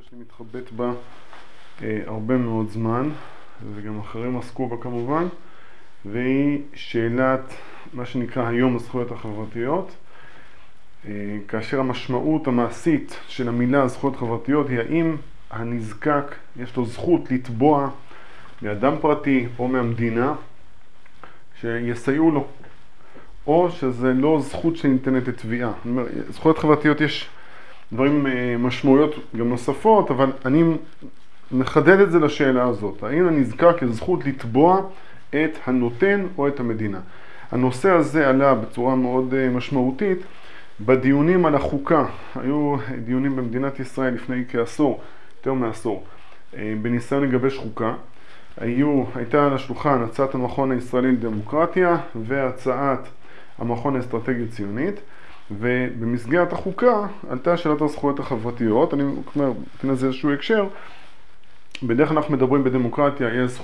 שלי מתחבט בה הרבה מאוד זמן, וגם אחרים עסקו בה כמובן, והיא שאלת מה שנקרא היום הזכויות החברתיות, כאשר המשמעות המעשית של המילה זכויות חברתיות היא האם הנזקק יש לו זכות לתבוע מאדם פרטי או מהמדינה שיסייעו לו, או שזה לא זכות שניתנת לתביעה. זכויות חברתיות יש דברים, משמעויות גם נוספות, אבל אני מחדד את זה לשאלה הזאת. האם הנזקק יש זכות לתבוע את הנותן או את המדינה? הנושא הזה עלה בצורה מאוד משמעותית בדיונים על החוקה. היו דיונים במדינת ישראל לפני כעשור, יותר מעשור, בניסיון לגבש חוקה. הייתה על השולחן הצעת המכון הישראלי לדמוקרטיה והצעת המכון האסטרטגית ציונית, ובמסגרת החוקה עלתה שאלת הזכויות החברתיות. אני אומר, נתן לזה איזשהו הקשר. בדרך כלל אנחנו מדברים בדמוקרטיה, יש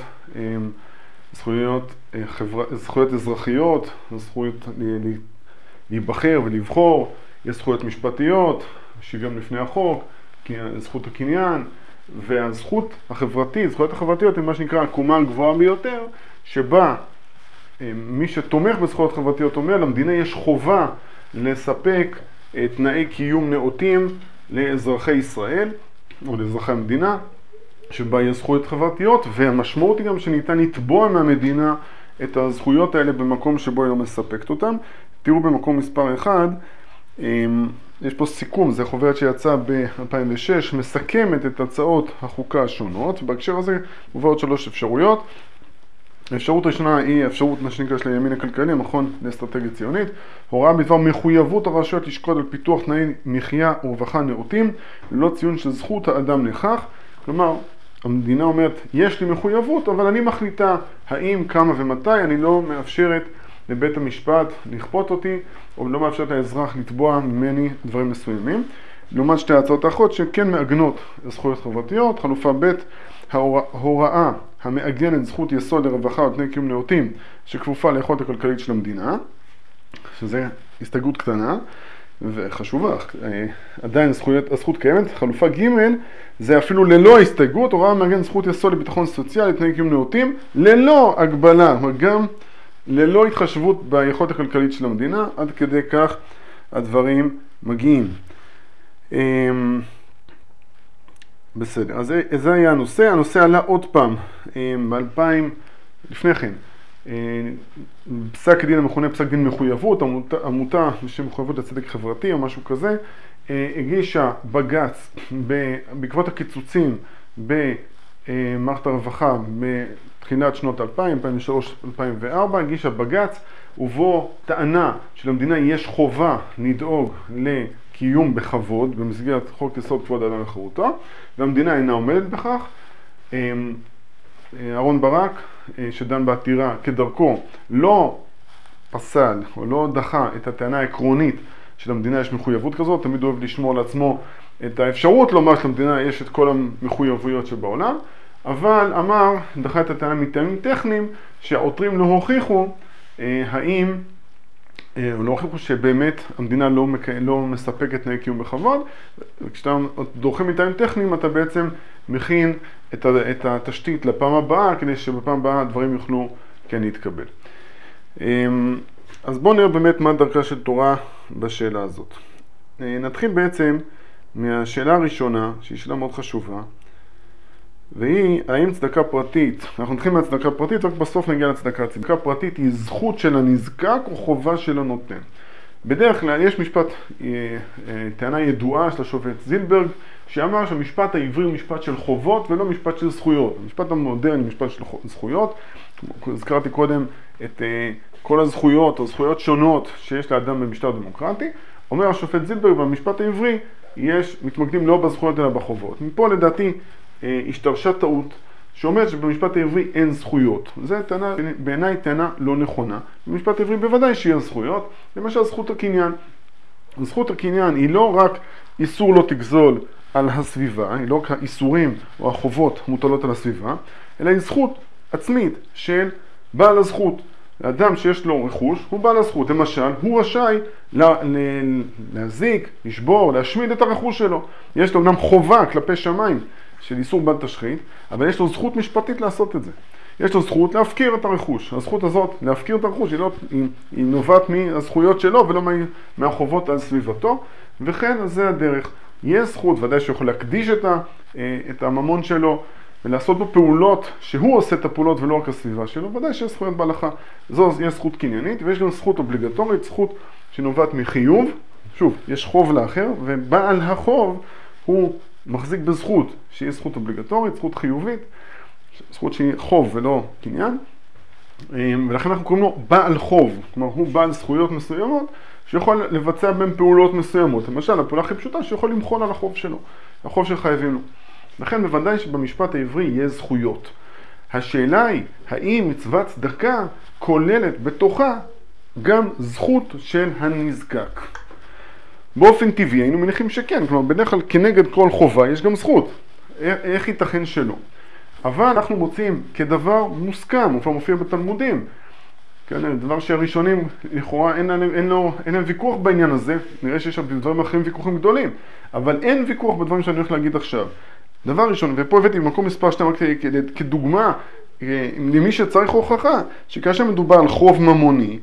זכויות אזרחיות, זכויות להיבחר ולבחור, יש זכויות משפטיות, שוויון לפני החוק, זכות הקניין, והזכות החברתית, זכויות החברתיות הן מה שנקרא הקומה הגבוהה ביותר, שבה מי שתומך בזכויות חברתיות אומר, למדינה יש חובה לספק תנאי קיום נאותים לאזרחי ישראל או לאזרחי המדינה, שבה יש זכויות חברתיות, והמשמעות היא גם שניתן לתבוע מהמדינה את הזכויות האלה במקום שבו היא לא מספקת אותן. תראו במקום מספר 1, יש פה סיכום, זה חוברת שיצא ב-2006, מסכמת את הצעות החוקה השונות. בהקשר הזה מובאות 3 אפשרויות. האפשרות הראשונה היא האפשרות מה שנקרא של הימין הכלכלי, המכון לאסטרטגיה ציונית, הוראה בדבר מחויבות הרשויות לשקוד על פיתוח תנאי מחיה ורווחה נאותים, ללא ציון של זכות האדם לכך. כלומר, המדינה אומרת, יש לי מחויבות, אבל אני מחליטה האם, כמה ומתי, אני לא מאפשרת לבית המשפט לכפות אותי, או לא מאפשרת לאזרח לתבוע ממני דברים מסוימים. לעומת שתי ההצעות האחרות שכן מעגנות זכויות חברתיות. חלופה ב', ההוראה המעגנת זכות יסוד לרווחה או תנאי קיום נאותים שכפופה ליכולת הכלכלית של המדינה, שזה הסתייגות קטנה וחשובה, עדיין הזכות קיימת. חלופה ג' זה אפילו ללא הסתייגות, הוראה מעגנת זכות יסוד לביטחון סוציאלי, תנאי קיום נאותים, ללא הגבלה, גם ללא התחשבות ביכולת הכלכלית של המדינה. עד כדי כך הדברים מגיעים. בסדר, אז זה היה הנושא. הנושא עלה עוד פעם לפני כן. פסק דין המכונה פסק דין מחויבות, עמותה בשם מחויבות לצדק חברתי או משהו כזה, הגישה בג"ץ בעקבות הקיצוצים במערכת הרווחה בתחילת שנות 2000, 2003, 2004, הגישה בג"ץ ובו טענה שלמדינה יש חובה לדאוג קיום בכבוד במסגרת חוק יסוד כבוד האדם וחירותו, והמדינה אינה עומדת בכך. אהרון ברק, שדן בעתירה כדרכו, לא פסל או לא דחה את הטענה העקרונית שלמדינה יש מחויבות כזאת. תמיד אוהב לשמור לעצמו את האפשרות לומר שלמדינה יש את כל המחויבויות שבעולם, אבל דחה את הטענה מטעמים טכניים שהעותרים לא הוכיחו לא הוכיחו שבאמת המדינה לא מספקת תנאי קיום בכבוד. וכשאתה דורכים מטעמים טכניים, אתה בעצם מכין את התשתית לפעם הבאה, כדי שבפעם הבאה הדברים יוכלו כן להתקבל. אז בואו נראה באמת מה דרכה של תורה בשאלה הזאת. נתחיל בעצם מהשאלה הראשונה, שהיא שאלה מאוד חשובה, והיא, האם צדקה פרטית, אנחנו נתחיל מהצדקה פרטית, רק בסוף נגיע לצדקה. צדקה פרטית היא זכות של הנזקק או חובה של הנותן. בדרך כלל יש טענה ידועה של השופט זילברג, שאמר שהמשפט העברי הוא משפט של חובות ולא משפט של זכויות. המשפט המודרני הוא משפט של זכויות. הזכרתי קודם את כל הזכויות או זכויות שונות שיש לאדם במשטר דמוקרטי. אומר השופט זילברג, במשפט העברי מתמקדים לא בזכויות אלא בחובות. מפה לדעתי השתרשה טעות שאומרת שבמשפט העברי אין זכויות. זו בעיניי טענה לא נכונה. במשפט העברי בוודאי שיש זכויות. למשל זכות הקניין. זכות הקניין היא לא רק איסור לא תגזול על הסביבה, היא לא רק האיסורים או החובות מוטלות על הסביבה, אלא היא זכות עצמית של בעל הזכות. האדם שיש לו רכוש, הוא בעל הזכות. למשל, הוא רשאי להזיק, לשבור, להשמיד את הרכוש שלו. יש לו אומנם חובה כלפי שמיים של איסור בל תשחית, אבל יש לו זכות משפטית לעשות את זה. יש לו זכות להפקיר את הרכוש. הזכות הזאת, להפקיר את הרכוש, היא נובעת מהזכויות שלו ולא מהחובות על סביבתו, וכן, אז זה הדרך. יש זכות, ודאי שיכול להקדיש את הממון שלו, ולעשות בו פעולות, שהוא עושה את הפעולות ולא רק הסביבה שלו, ודאי שיש זכויות בהלכה. זו יש זכות קניינית, ויש גם זכות אובליגטורית, זכות שנובעת מחיוב. שוב, יש חוב לאחר, ובעל החוב הוא מחזיק בזכות, שהיא זכות אובליגטורית, זכות חיובית, זכות שהיא חוב ולא קניין, ולכן אנחנו קוראים לו בעל חוב, כלומר הוא בעל זכויות מסוימות, שיכול לבצע בין פעולות מסוימות. למשל, הפעולה הכי פשוטה שיכול למחול על החוב שלו, החוב שחייבים לו. לכן בוודאי שבמשפט העברי יש זכויות. השאלה היא, האם מצוות צדקה כוללת בתוכה גם זכות של הנזקק? באופן טבעי היינו מניחים שכן, כלומר בדרך כלל כנגד כל חובה יש גם זכות. איך ייתכן שלא? אבל אנחנו מוצאים כדבר מוסכם, הוא כבר מופיע בתלמודים, כן, דבר שהראשונים לכאורה אין להם ויכוח בעניין הזה, נראה שיש בדברים אחרים ויכוחים גדולים, אבל אין ויכוח בדברים שאני הולך להגיד עכשיו. דבר ראשון, ופה הבאתי במקום מספר 2 כדוגמה למי שצריך הוכחה, שכאשר מדובר על חוב ממוני,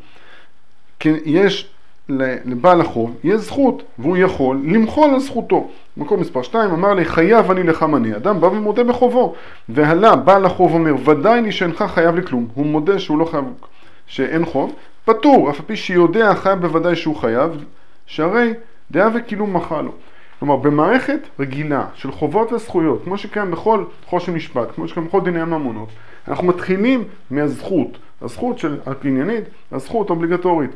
יש לבעל החוב, יש זכות, והוא יכול למחול על זכותו. במקום מספר 2 אמר לי, חייב אני לך מני. אדם בא ומודה בחובו, והלה בעל החוב אומר, ודאי לי שאינך חייב לי כלום. הוא מודה שהוא לא חייב, שאין חוב, פטור, אף פי שיודע חייב בוודאי שהוא חייב, שהרי דעה וכאילו מחה לו. כלומר, במערכת רגילה של חובות וזכויות, כמו שקיים בכל חושן משפט, כמו שקיים בכל דיני הממונות, אנחנו מתחילים מהזכות, הזכות של הקניינית, הזכות האובליגטורית.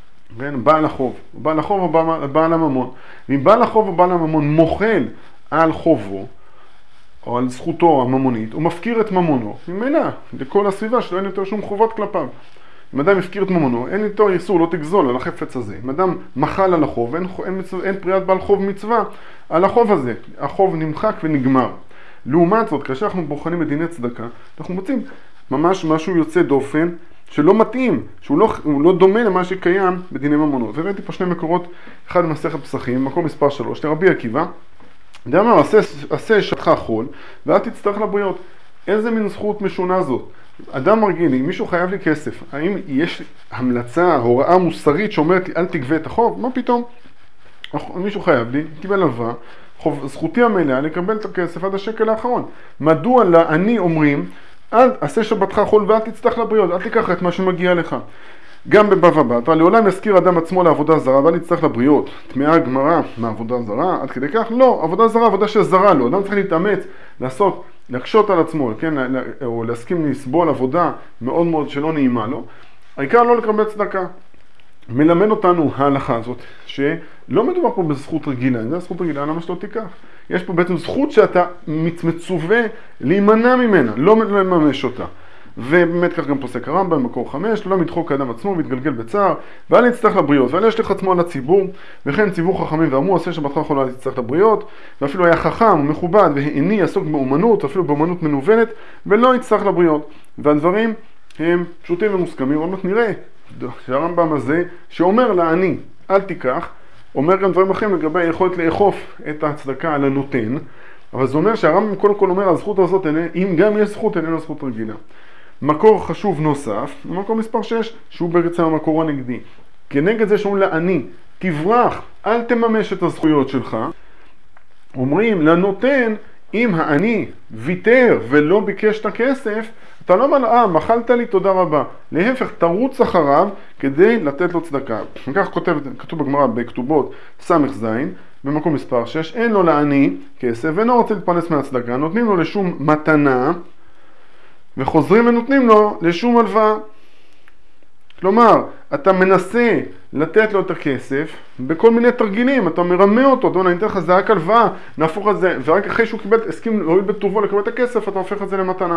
בעל החוב, בעל החוב או בעל הממון. ואם בעל החוב או בעל הממון מוחל על חובו, או על זכותו הממונית, הוא מפקיר את ממונו, ממילא, לכל הסביבה שלא אין יותר שום חובות כלפיו. אם אדם מפקיר את ממונו, אין יותר איסור, לא תגזול על החפץ הזה. אם אדם מחל על החוב, אין פריעת בעל חוב מצווה על החוב הזה. החוב נמחק ונגמר. לעומת זאת, כאשר אנחנו בוחנים את דיני צדקה, אנחנו מוצאים ממש משהו יוצא דופן, שלא מתאים, שהוא לא דומה למה שקיים בדיני ממונות. וראיתי פה 2 מקורות, אחד במסכת פסחים, מקור מספר 3, לרבי עקיבא, דאמר, עשה שטך חול, ואל תצטרך לבריות. איזה מין זכות משונה זאת? אדם מרגיל לי, מישהו חייב לי כסף, האם יש המלצה, הוראה מוסרית שאומרת לי, אל תגבה את החוב? מה פתאום? מישהו חייב לי, קיבל הלוואה, זכותי המלאה לקבל את הכסף עד השקל האחרון. מדוע לעני אומרים, אל עשה שבתך חול ואל תצטרך לבריות, אל תיקח את מה שמגיע לך. גם בבבא בתרא, לעולם יזכיר אדם עצמו לעבודה זרה ואל יצטרך לבריות. תמהה הגמרא מעבודה זרה, עד כדי כך? לא, עבודה זרה, עבודה שזרה לו. אדם צריך להתאמץ, להקשות על עצמו, כן? או להסכים לסבול עבודה מאוד מאוד שלא נעימה לו. העיקר לא לקבל צדקה. מלמד אותנו ההלכה הזאת, שלא מדובר פה בזכות רגילה, אם זה זכות רגילה, למה שלא תיקח? יש פה בעצם זכות שאתה מצווה להימנע ממנה, לא לממש אותה. ובאמת כך גם פוסק הרמב"ם במקור 5, לא מדחוק האדם עצמו והתגלגל בצער, ואל יצטרך לבריות, ואל ישליך עצמו על הציבור, וכן ציוו חכמים ואמרו, עשה שבתך חול ואל תצטרך לבריות, ואפילו היה חכם ומכובד והעני יעסוק באומנות, אפילו באומנות מנוונת, ולא יצטרך לבריות. והדברים הם פשוטים ומוסכמים, עוד מעט נראה שהרמב"ם הזה שאומר לעני אל תיקח, אומר גם דברים אחרים לגבי היכולת לאכוף את הצדקה על הנותן, אבל זה אומר שהרמב"ם קודם כל אומר הזכות הזאת, אם גם יש זכות, איננה זכות רגילה. מקור חשוב נוסף, מקור מספר 6, שהוא בעצם המקור הנגדי. כנגד זה שאומרים לעני, תברח, אל תממש את הזכויות שלך, אומרים לנותן, אם העני ויתר ולא ביקש את הכסף, אתה לא אומר, מחלת לי, תודה רבה. להפך, תרוץ אחריו כדי לתת לו צדקה. וכך כתוב בגמרא בכתובות ס"ז, במקום מספר 6, אין לו לעני כסף ואינו רוצה להתפרנס מהצדקה, נותנים לו לשום מתנה, וחוזרים ונותנים לו לשום הלוואה. כלומר, אתה מנסה לתת לו את הכסף בכל מיני תרגילים, אתה מרמה אותו, אתה אומר, אני אתן לך זה רק הלוואה, נהפוך את זה, ורק אחרי שהוא הסכים להוריד בטובו לקבל את הכסף, אתה הופך את זה למתנה.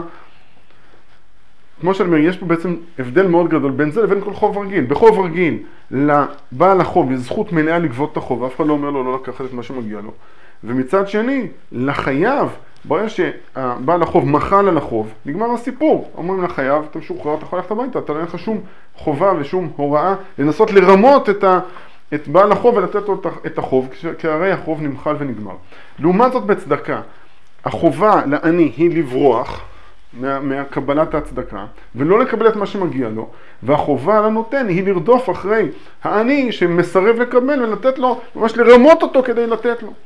כמו שאני אומר, יש פה בעצם הבדל מאוד גדול בין זה לבין כל חוב רגיל. בחוב רגיל, לבעל החוב יש זכות מלאה לגבות את החוב, אף אחד לא אומר לו לא לקחת את מה שמגיע לו. ומצד שני, לחייב ברגע שבעל החוב מחל על החוב, נגמר הסיפור. אומרים לחייב, אתה משוחרר, אתה יכול ללכת הביתה, אתה לא אין לך שום חובה ושום הוראה לנסות לרמות את בעל החוב ולתת לו את החוב, כי הרי החוב נמחל ונגמר. לעומת זאת בצדקה, החובה לעני היא לברוח מהקבלת ההצדקה, ולא לקבל את מה שמגיע לו, והחובה לנותן היא לרדוף אחרי העני שמסרב לקבל ולתת לו, ממש לרמות אותו כדי לתת לו.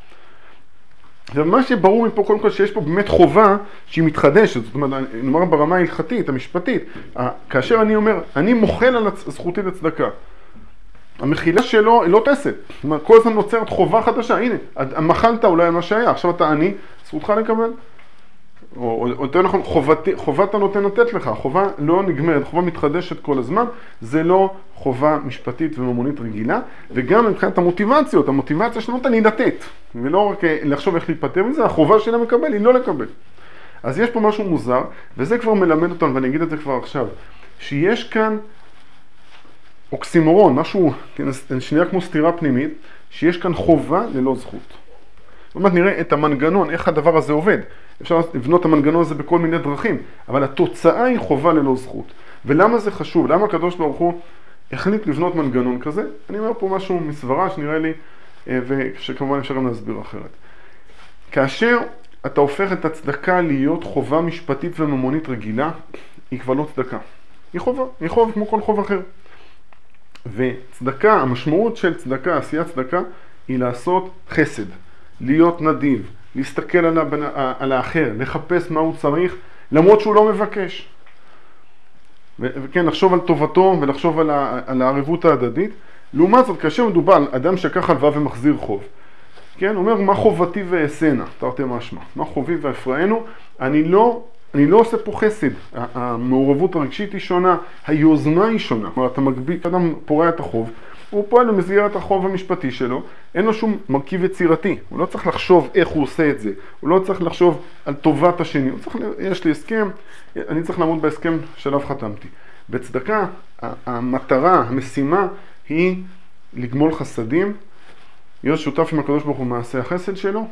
ומה שברור מפה קודם כל שיש פה באמת חובה שהיא מתחדשת, זאת אומרת, נאמר ברמה ההלכתית, המשפטית, כאשר אני אומר, אני מוחל על זכותי לצדקה, המחילה שלו היא לא תעשת, זאת אומרת, כל הזמן נוצרת חובה חדשה, הנה, מחלת אולי על מה שהיה, עכשיו אתה עני, זכותך לקבל. או יותר נכון, חובת הנותן לתת לך, חובה לא נגמרת, חובה מתחדשת כל הזמן, זה לא חובה משפטית וממונית רגילה, וגם מבחינת המוטיבציות, המוטיבציה של הנותן היא לתת, ולא רק לחשוב איך להיפטר מזה, החובה שלה מקבל היא לא לקבל. אז יש פה משהו מוזר, וזה כבר מלמד אותנו, ואני אגיד את זה כבר עכשיו, שיש כאן אוקסימורון, משהו, שנייה כמו סתירה פנימית, שיש כאן חובה ללא זכות. זאת אומרת, נראה את המנגנון, איך הדבר הזה עובד. אפשר לבנות את המנגנון הזה בכל מיני דרכים, אבל התוצאה היא חובה ללא זכות. ולמה זה חשוב? למה הקדוש ברוך הוא החליט לבנות מנגנון כזה? אני אומר פה משהו מסברה שנראה לי, ושכמובן אפשר גם להסביר אחרת. כאשר אתה הופך את הצדקה להיות חובה משפטית וממונית רגילה, היא כבר לא צדקה. היא חובה כמו כל חוב אחר. וצדקה, המשמעות של צדקה, עשיית צדקה, היא לעשות חסד, להיות נדיב, להסתכל על האחר, לחפש מה הוא צריך, למרות שהוא לא מבקש. וכן, לחשוב על טובתו ולחשוב על הערבות ההדדית. לעומת זאת, כאשר מדובר על אדם שקח הלוואה ומחזיר חוב, כן, הוא אומר, מה חובתי ואעשנה, תרתי משמע, מה חובי ואפרענו, אני לא עושה פה חסד, המעורבות הרגשית היא שונה, היוזמה היא שונה. כלומר, אתה מגביל, אדם פורע את החוב, הוא פועל במסגרת החוב המשפטי שלו, אין לו שום מרכיב יצירתי, הוא לא צריך לחשוב איך הוא עושה את זה, הוא לא צריך לחשוב על טובת השני, יש לי הסכם, אני צריך לעמוד בהסכם שלב חתמתי. בצדקה, המטרה, המשימה היא לגמול חסדים, להיות שותף עם הקדוש ברוך הוא מעשה החסד שלו,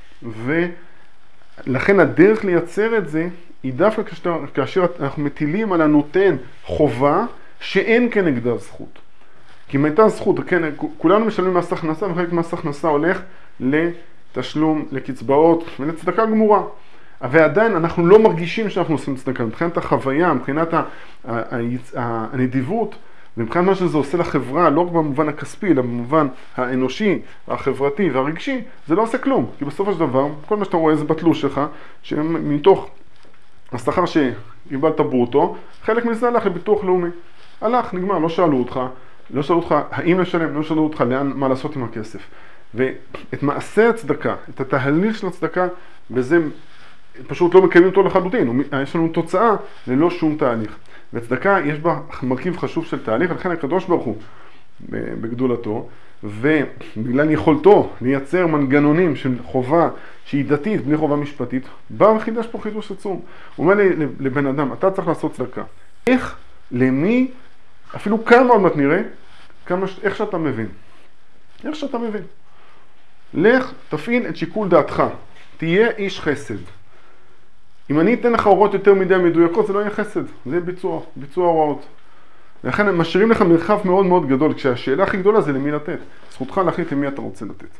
ולכן הדרך לייצר את זה היא דווקא כאשר אנחנו מטילים על הנותן חובה שאין כנגדה זכות. כי אם הייתה זכות, כן, כולנו משלמים מס הכנסה, וחלק מס הכנסה הולך לתשלום, לקצבאות ולצדקה גמורה. ועדיין אנחנו לא מרגישים שאנחנו עושים צדקה. מבחינת החוויה, מבחינת הנדיבות, ומבחינת מה שזה עושה לחברה, לא רק במובן הכספי, אלא במובן האנושי, החברתי והרגשי, זה לא עושה כלום. כי בסופו של דבר, כל מה שאתה רואה זה בתלוש שלך, שמתוך השכר שקיבלת ברוטו, חלק מזה הלך לביטוח לאומי. הלך, נגמר, לא שאלו אותך האם לשלם, לא שאלו אותך מה לעשות עם הכסף. ואת מעשה הצדקה, את התהליך של הצדקה, וזה פשוט לא מקיימים אותו לחלוטין. יש לנו תוצאה ללא שום תהליך. וצדקה יש בה מרכיב חשוב של תהליך, ולכן הקדוש ברוך הוא בגדולתו, ובגלל יכולתו לייצר מנגנונים של חובה שהיא דתית, בלי חובה משפטית, בא וחידש פה חידוש עצום. הוא אומר לבן אדם, אתה צריך לעשות צדקה. איך, למי, אפילו כמה עוד מעט נראה, איך שאתה מבין. איך שאתה מבין. לך, תפעיל את שיקול דעתך. תהיה איש חסד. אם אני אתן לך הוראות יותר מדי מדויקות, זה לא יהיה חסד. זה יהיה ביצוע הוראות. ולכן הם משאירים לך מרחב מאוד מאוד גדול, כשהשאלה הכי גדולה זה למי לתת. זכותך להחליט למי אתה רוצה לתת.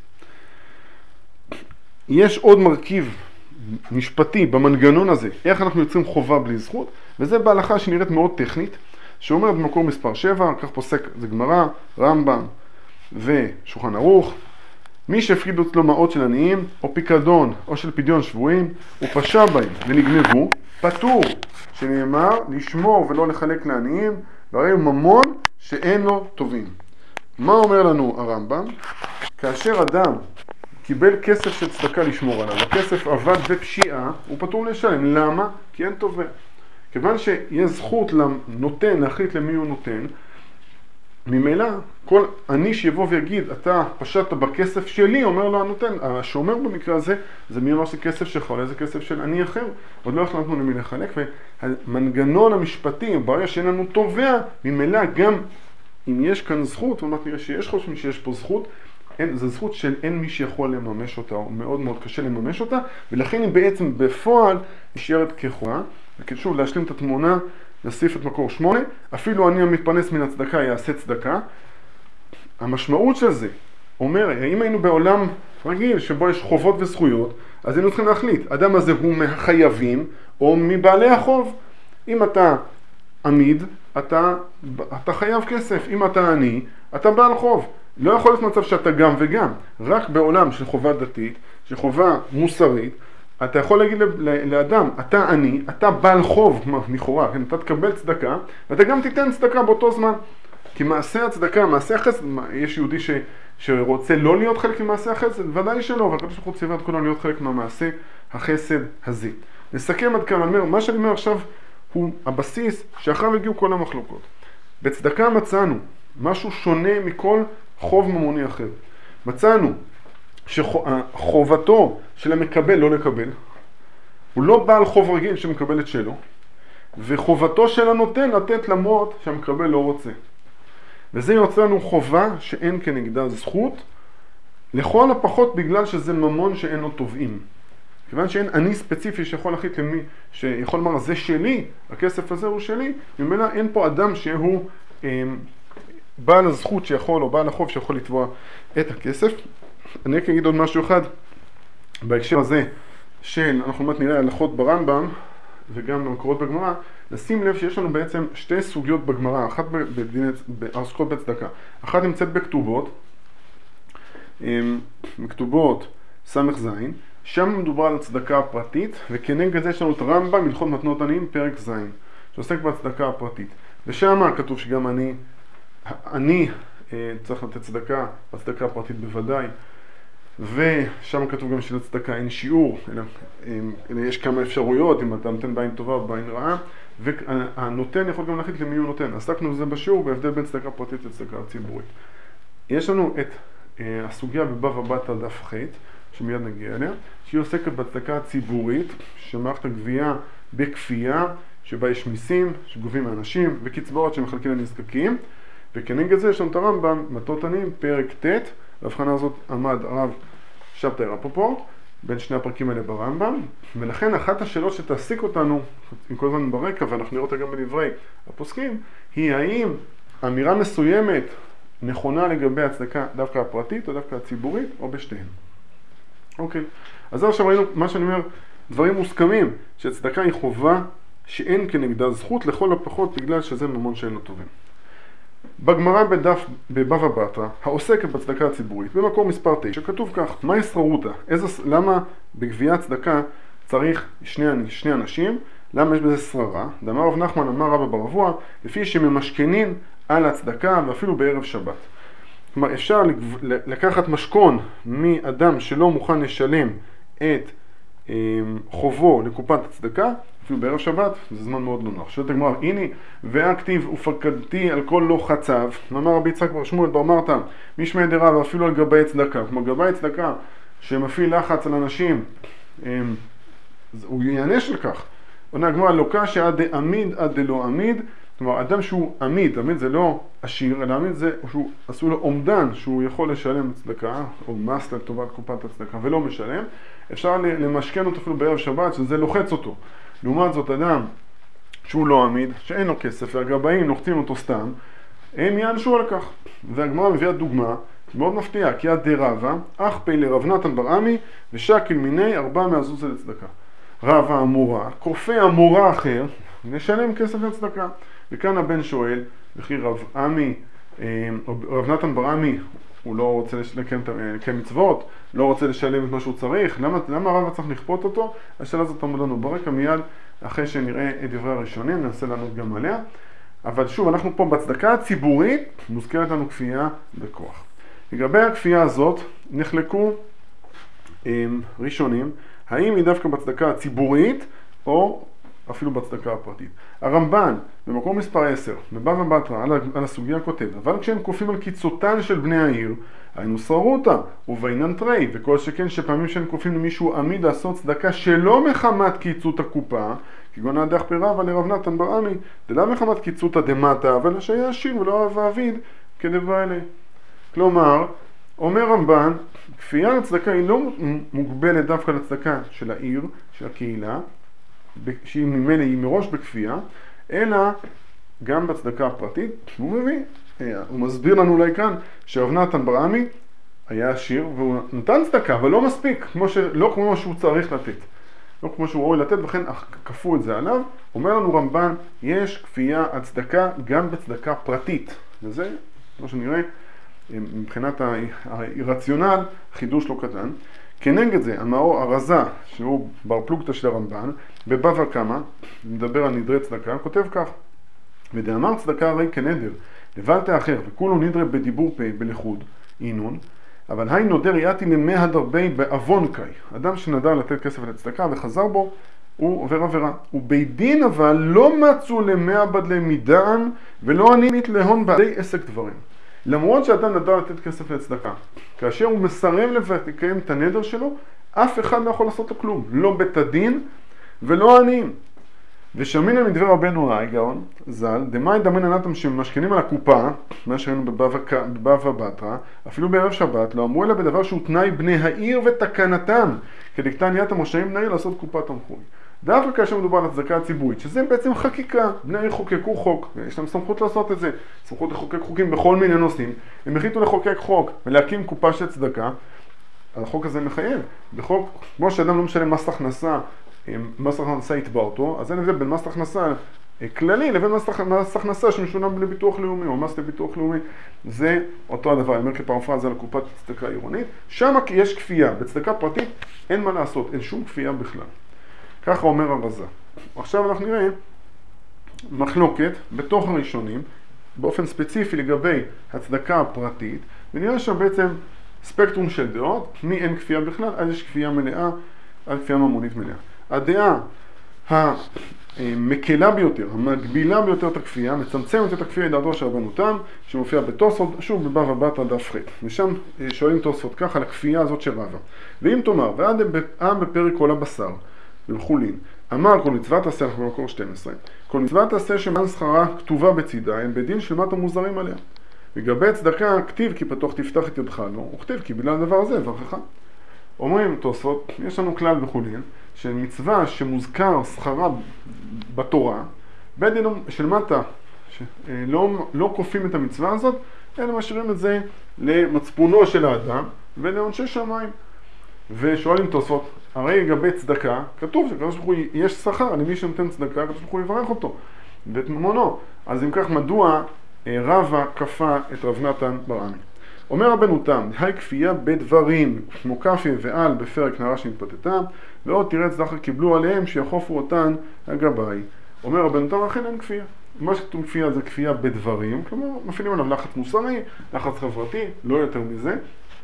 יש עוד מרכיב משפטי במנגנון הזה, איך אנחנו יוצרים חובה בלי זכות, וזה בהלכה שנראית מאוד טכנית, שאומרת במקור מספר 7, כך פוסק זה גמרא, רמב"ם ושולחן ערוך, מי שהפקיד אצלו מעות של עניים, או פיקדון, או של פדיון שבויים, הוא פשע בהם ונגנבו, פטור, שנאמר לשמור ולא לחלק לעניים, והרי ממון שאין לו טובים. מה אומר לנו הרמב"ם? כאשר אדם קיבל כסף של צדקה לשמור עליו, הכסף עבד בפשיעה, הוא פטור לשלם. למה? כי אין תובע. כיוון שיש זכות לנותן להחליט למי הוא נותן, ממילא כל עני שיבוא ויגיד, אתה פשעת בכסף שלי, אומר לו הנותן, השומר במקרה הזה, זה מי אמר שכסף שלך, או איזה כסף של עני אחר, עוד לא החלטנו למי לחלק, והמנגנון המשפטי, ברגע שאין לנו תובע, ממילא גם אם יש כאן זכות, ואומרת נראה שיש חושבים שיש פה זכות, זו זכות שאין מי שיכול לממש אותה, או מאוד מאוד קשה לממש אותה, ולכן היא בעצם בפועל נשארת כחובה. ושוב, להשלים את התמונה, נוסיף את מקור 8, אפילו אני המתפרנס מן הצדקה יעשה צדקה. המשמעות של זה אומר, אם היינו בעולם רגיל שבו יש חובות וזכויות, אז היינו צריכים להחליט, אדם הזה הוא מהחייבים או מבעלי החוב. אם אתה עמיד, אתה חייב כסף, אם אתה עני, אתה בעל חוב. לא יכול להיות מצב שאתה גם וגם, רק בעולם של חובה דתית, של חובה מוסרית, אתה יכול להגיד לאדם, אתה עני, אתה בעל חוב, לכאורה, אתה תקבל צדקה, ואתה גם תיתן צדקה באותו זמן. כי מעשה הצדקה, מעשה החסד, יש יהודי שרוצה לא להיות חלק ממעשה החסד, ודאי שלא, אבל הקדוש ברוך הוא ציווה את כולנו להיות חלק מהמעשה החסד הזה. נסכם עד כאן, מה שאני אומר עכשיו הוא הבסיס שאחריו הגיעו כל המחלוקות. בצדקה מצאנו משהו שונה מכל חוב ממוני אחר. מצאנו שחובתו של המקבל לא לקבל, הוא לא בעל חוב רגיל שמקבל את שלו, וחובתו של הנותן לתת למרות שהמקבל לא רוצה. וזה יוצא לנו חובה שאין כנגדה זכות, לכל הפחות בגלל שזה ממון שאין לו תובעים. כיוון שאין אני ספציפי שיכול להחליט למי, שיכול לומר זה שלי, הכסף הזה הוא שלי, ממילא אין פה אדם שהוא בעל הזכות שיכול, או בעל החוב שיכול לתבוע את הכסף. אני רק אגיד עוד משהו אחד, בהקשר הזה של, אנחנו באמת נראה הלכות ברמב"ם, וגם במקורות בגמרא, לשים לב שיש לנו בעצם שתי סוגיות בגמרא, אחת בעסקות בצדקה, אחת נמצאת בכתובות, בכתובות סמך זין, שם מדובר על הצדקה הפרטית, וכנגד זה יש לנו את הרמב"ם, הלכות מתנות עניים, פרק זין, שעוסק בהצדקה הפרטית. ושם כתוב שגם אני צריך לתת צדקה, הצדקה הפרטית בוודאי, ושם כתוב גם שלצדקה אין שיעור, אלא יש כמה אפשרויות, אם אתה נותן בעין טובה או בעין רעה, והנותן יכול גם להחליט למי הוא נותן. עסקנו בזה בשיעור, בהבדל בין צדקה פרטית לצדקה ציבורית. יש לנו את הסוגיה בבבא בתרא דף ח', שמיד נגיע אליה, שהיא עוסקת בצדקה הציבורית, שמערכת הגבייה בכפייה, שבה יש מיסים שגובים מאנשים, וקצבאות שמחלקים לנזקקים, וכנגד זה יש לנו את הרמב"ם, מתנות עניים, פרק ט', והבחנה הזאת עמד הרב שבתאי רפפורט, בין שני הפרקים האלה ברמב"ם, ולכן אחת השאלות שתעסיק אותנו, עם כל הזמן ברקע, ואנחנו נראה אותה גם בדברי הפוסקים, היא האם אמירה מסוימת נכונה לגבי הצדקה דווקא הפרטית או דווקא הציבורית, או בשתיהן. אוקיי, אז עכשיו ראינו מה שאני אומר, דברים מוסכמים, שהצדקה היא חובה שאין כנגדה זכות לכל הפחות בגלל שזה ממון שאין לו טובים. בגמרא בבבא בתרא, העוסקת בצדקה הציבורית, במקור מספר 9, כתוב כך, מה ישררותא? למה בגביית צדקה צריך שני אנשים? למה יש בזה שררה? דאמר רב נחמן, אמר רבא בר אבוה, לפי שממשכנין על הצדקה ואפילו בערב שבת. כלומר, אפשר לקחת משכון מאדם שלא מוכן לשלם את חובו לקופת הצדקה, אפילו בערב שבת, זה זמן מאוד לא נוח. שואלת הגמרא, הנה, והכתיב ופקדתי על כל לא חצב, אמר רבי יצחק בר שמואל בר מרתא, משמי דרב ואפילו על גבי צדקה. כלומר, גבי צדקה שמפעיל לחץ על אנשים, הוא יענש על כך. עונה הגמרא, לא קשיא עד דעמיד עד דלא עמיד, כלומר, אדם שהוא עמיד זה לא עשיר, אלא עמיד זה שהוא עשו לו אומדן שהוא יכול לשלם צדקה, או מס לטובת קופת הצדקה, ולא משלם. אפשר למשכן אותו אפילו בערב שבת, שזה לוחץ אותו. לעומת זאת, אדם שהוא לא עמיד, שאין לו כסף, והגבאים לוחצים אותו סתם, הם יענשו על כך. והגמרא מביאה דוגמה מאוד מפתיעה, כי עד דרבה, אך פי לרב נתן בר עמי, ושקל מיני 4 מהזוזה לצדקה. רבה אמורה, כופה אמורה אחר, נשלם כסף לצדקה. וכאן הבן שואל, וכי רב נתן בר עמי, הוא לא רוצה לקיים מצוות, לא רוצה לשלם את מה שהוא צריך, למה הרב צריך לכפות אותו? השאלה הזאת תעמוד לנו ברקע מיד, אחרי שנראה את דברי הראשונים, ננסה לענות גם עליה. אבל שוב, אנחנו פה בצדקה הציבורית, מוזכרת לנו כפייה בכוח. לגבי הכפייה הזאת, נחלקו ראשונים, האם היא דווקא בצדקה הציבורית, או אפילו בצדקה הפרטית. הרמב"ן, במקום מספר 10, בבבא בתרא, על הסוגיה כותב, אבל כשהם כופים על קיצותן של בני העיר, היינו שררותא, ובעינן תרי, וכל שכן שפעמים שהם כופים למישהו עמיד לעשות צדקה שלא מחמת קיצות הקופה, כגון הדח פירבה לרב נתן בר עמי, דלא מחמת קיצות הדמטה, אבל שהיה עשיר ולא אהב אביד, כדברי אלה. כלומר, אומר רמב"ן, כפייה לצדקה היא לא מוגבלת דווקא לצדקה של העיר, של הקהילה, שהיא ממילא היא מראש בכפייה, אלא גם בצדקה הפרטית. הוא מסביר לנו אולי כאן שרב נתן בר עמי היה עשיר והוא נתן צדקה, אבל לא מספיק, לא כמו שהוא צריך לתת. לא כמו שהוא ראוי לתת, וכן כפו את זה עליו. אומר לנו רמב"ן, יש כפייה על צדקה גם בצדקה פרטית. וזה, כמו שנראה, מבחינת הרציונל, חידוש לא קטן. כנגד זה, המאור הרזה, שהוא בר פלוגתא של הרמב"ן, בבבא קמא, מדבר על נדרי צדקה, כותב כך: ודאמר צדקה הרי כנדר, לבלת האחר, וכולו נדרי בדיבור פה, בלחוד, אינון, אבל היי נודר יאתי למאה דרבי בעוון קאי. אדם שנדר לתת כסף לצדקה וחזר בו, הוא עובר עבירה. ובית דין אבל לא מצאו למאה בדלי מדען, ולא ענית להון בעדי עסק דברים. למרות שאדם נדר לתת כסף לצדקה, כאשר הוא מסרב לקיים את הנדר שלו, אף אחד לא יכול לעשות לו כלום. לא בית הדין ולא העניים. ושמינא מדבר רבנו גאון ז"ל, דמאי דמינא נתם שמשכנים על הקופה, מה שראינו בבבא בתרא, אפילו בערב שבת, לא אמרו אלא בדבר שהוא תנאי בני העיר ותקנתם, כדקתניית המושעים בני העיר לעשות קופת תמחוי. דווקא כאשר מדובר על הצדקה הציבורית, שזה בעצם חקיקה, בני העיר חוקקו חוק, ויש להם סמכות לעשות את זה, סמכות לחוקק חוקים בכל מיני נושאים, הם החליטו לחוקק חוק ולהקים קופה של צדקה, החוק הזה מחייב. בחוק, כמו שאדם לא משלם מס הכנסה, מס הכנסה יתבע אותו, אז אין הבדל בין מס הכנסה כללי לבין מס הכנסה שמשולם לביטוח לאומי או מס לביטוח לאומי. זה אותו הדבר, אני אומר כפרפרזה על קופת צדקה עירונית. שם יש כפייה, בצדקה פרטית אין מה לעשות, אין שום כפייה בכלל. ככה אומר הרזה. עכשיו אנחנו נראה מחלוקת בתוך הראשונים, באופן ספציפי לגבי הצדקה הפרטית, ונראה שם בעצם ספקטרום של דעות, מי אין כפייה בכלל, אז יש כפייה מלאה, עד כפייה ממונית מלאה. הדעה המקלה ביותר, המגבילה ביותר את הכפייה, מצמצמת את הכפייה לדעתו של רבנו תם, שמופיע בתוספות, שוב בבבא בתרא דף ח', ושם שואלים תוספות ככה על הכפייה הזאת של רבא. ואם תאמר, ועד בפרק כל הבשר, ובחולין, אמר כל מצוות עשה, אנחנו במקור 12, כל מצוות עשה שמען שכרה כתובה בצידה, הם בדין של מה אתם מוזרים עליה. לגבי צדקה, כתיב כי פתוח תפתח את ידך לו, וכתיב כי בגלל הדבר הזה, ברכך. אומרים תוספות, יש לנו כלל בחולין, של מצווה שמוזכר שכרה בתורה, בית דין של מטה, לא כופים את המצווה הזאת, אלא משאירים את זה למצפונו של האדם ולעונשי שמיים. ושואלים תוספות, הרי לגבי צדקה, כתוב שקדוש ברוך הוא יש שכר למי שנותן צדקה, קדוש ברוך הוא יברך אותו ואת ממונו. אז אם כך, מדוע רבא כפה את רב נתן בר עמי? אומר רבנו תם, היי כפייה בדברים, כמו כפי ועל בפרק נערה שנתפתתה, ועוד תירץ זכר קיבלו עליהם שיחופו אותן הגבאי. אומר רבנו תם, אכן אין כפייה. מה שכתוב כפייה זה כפייה בדברים, כלומר מפעילים עליו לחץ מוסרי, לחץ חברתי, לא יותר מזה.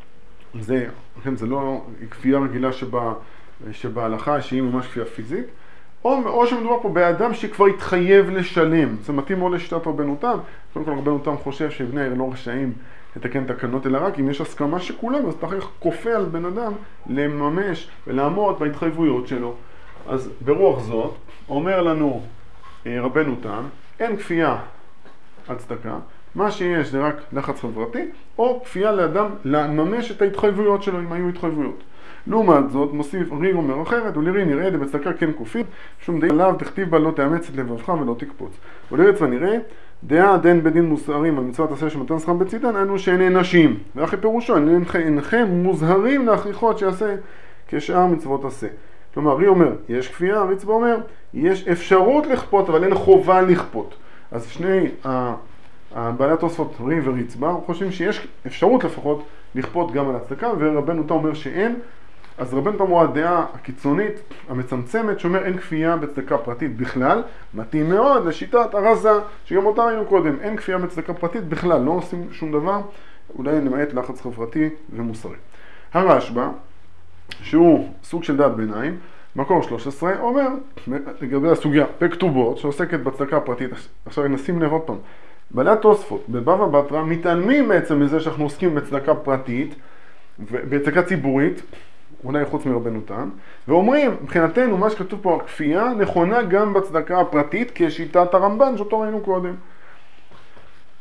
זה לא כפייה רגילה שבהלכה שהיא ממש כפייה פיזית, או שמדובר פה באדם שכבר התחייב לשלם. זה מתאים מאוד לשיטת רבנו תם. קודם כל רבנו תם חושב שבני העיר לא רשאים לתקן תקנות, אלא רק אם יש הסכמה שכולם, אז אתה כופה על בן אדם לממש ולעמוד בהתחייבויות שלו. אז ברוח זאת אומר לנו רבנו תם, אין כפייה על צדקה, מה שיש זה רק לחץ חברתי, או כפייה לאדם לממש את ההתחייבויות שלו, אם היו התחייבויות. לעומת זאת, מוסיף רי אומר אחרת, ולרי נראה דבצדקה כן כופית, שום דין עליו תכתיב בה לא תאמץ את לבבך ולא תקפוץ. ולרץ ונראה, דעה דין בדין מוסרים על מצוות עשה שמתן שכרם בצידן, אנו שאין נשים. ואחרי פירושו, אינכם מוזהרים להכריחות שיעשה כשאר מצוות עשה. כלומר, רי אומר, יש כפייה, ריצבא אומר, יש אפשרות לכפות, אבל אין חובה לכפות. אז שני בעלי התוספות רי וריצבא חושבים שיש אפשרות לפחות לכפות גם על הצדקה, ורבנו תם אומר שאין. אז רבנו תם הוא הדעה הקיצונית, המצמצמת, שאומר אין כפייה בצדקה פרטית בכלל, מתאים מאוד לשיטת הרזה, שגם אותה ראינו קודם, אין כפייה בצדקה פרטית בכלל, לא עושים שום דבר, אולי למעט לחץ חברתי ומוסרי. הרשב"א, שהוא סוג של דעת ביניים, מקור 13, אומר לגבי הסוגיה בכתובות, שעוסקת בצדקה הפרטית. עכשיו נשים לב עוד פעם, בעלי התוספות בבבא בתרא מתעלמים בעצם מזה שאנחנו עוסקים בצדקה פרטית ובצדקה ציבורית, אולי חוץ מרבנו תם, ואומרים, מבחינתנו מה שכתוב פה הכפייה נכונה גם בצדקה הפרטית כשיטת הרמב"ן שאותו ראינו קודם.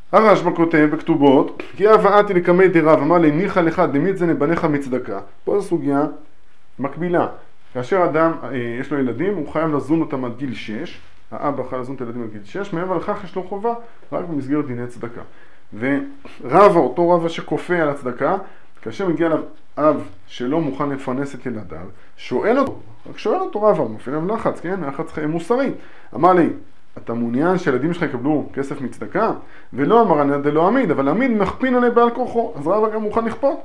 הרשב"א כותב בכתובות, כי הבאתי לקמי דרב, אמר לי, ניחא לך דמית זה נבניך מצדקה. פה זו סוגיה מקבילה. כאשר אדם יש לו ילדים, הוא חייב לזון אותם עד גיל 6, האבא חייב לזון את הילדים עד גיל 6, מעבר לכך יש לו חובה רק במסגרת דיני צדקה. ורבא, אותו רבא שכופה על הצדקה, כאשר מגיע אליו אב שלא מוכן לפרנס את ילדיו, שואל אותו רבא, מפעיל עליו לחץ, כן? לחץ מוסרי. אמר לי, אתה מעוניין שהילדים שלך יקבלו כסף מצדקה? ולא אמר אני דלא עמיד, אבל עמיד מכפין עלי בעל כורחו, אז רבא גם מוכן לכפות.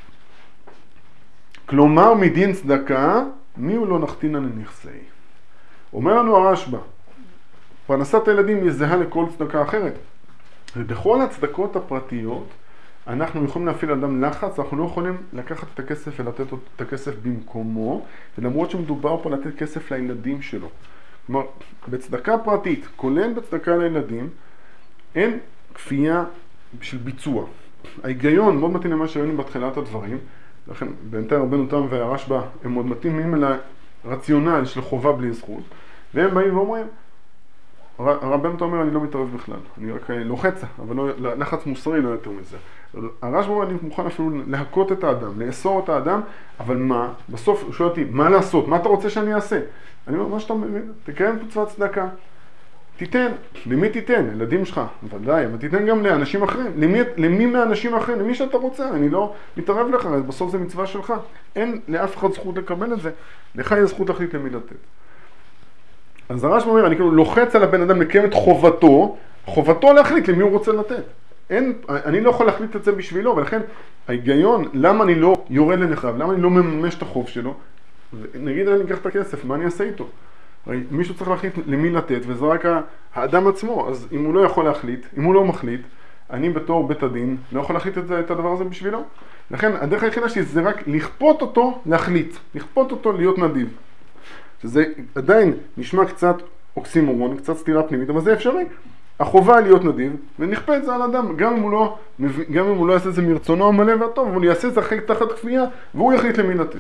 כלומר מדין צדקה, מי הוא לא נחתינן לנכסי? אומר לנו הרשב"א, פרנסת הילדים יזהה לכל צדקה אחרת. ובכל הצדקות הפרטיות, אנחנו יכולים להפעיל אדם לחץ, אנחנו לא יכולים לקחת את הכסף ולתת את הכסף במקומו, ולמרות שמדובר פה לתת כסף לילדים שלו. כלומר, בצדקה פרטית, כולל בצדקה לילדים, אין כפייה של ביצוע. ההיגיון מאוד מתאים למה שראינו בתחילת הדברים, לכן בינתיים רבנו תם והרשב"א הם מאוד מתאימים לרציונל של חובה בלי זכות, והם באים ואומרים, רבנו תם אומר אני לא מתערב בכלל, אני רק לוחץ, אבל לא, לחץ מוסרי לא יותר מזה. הרשב"א אומר אני מוכן אפילו להכות את האדם, לאסור את האדם, אבל מה? בסוף הוא שואל אותי, מה לעשות? מה אתה רוצה שאני אעשה? אני אומר, מה שאתה מבין, תקיים מצוות צדקה. תיתן, למי תיתן? לילדים שלך, ודאי, אבל תיתן גם לאנשים אחרים. למי מהאנשים אחרים? למי שאתה רוצה, אני לא מתערב לך, בסוף זה מצווה שלך. אין לאף אחד זכות לקבל את זה, לך יש זכות להחליט למי לתת. אז הרשב"א אומר, אני כאילו לוחץ על הבן אדם לקיים את חובתו להחליט למי הוא רוצה לתת. אני לא יכול להחליט את זה בשבילו, ולכן ההיגיון, למה אני לא יורד לנחב, למה אני לא מממש את החוב שלו, נגיד אני אקח את הכסף, מה אני אעשה איתו? מישהו צריך להחליט למי לתת, וזה רק האדם עצמו, אז אם הוא לא יכול להחליט, אם הוא לא מחליט, אני בתור בית הדין לא יכול להחליט את הדבר הזה בשבילו. לכן הדרך היחידה שלי זה רק לכפות אותו להחליט, לכפות אותו להיות נדיב. שזה עדיין נשמע קצת אוקסימורון, קצת סתירה פנימית, אבל זה אפשרי. החובה להיות נדיב, ונכפה את זה על אדם, גם אם הוא לא יעשה את זה מרצונו המלא והטוב, אבל הוא יעשה את זה אחרי תחת כפייה, והוא יחליט למי לתת.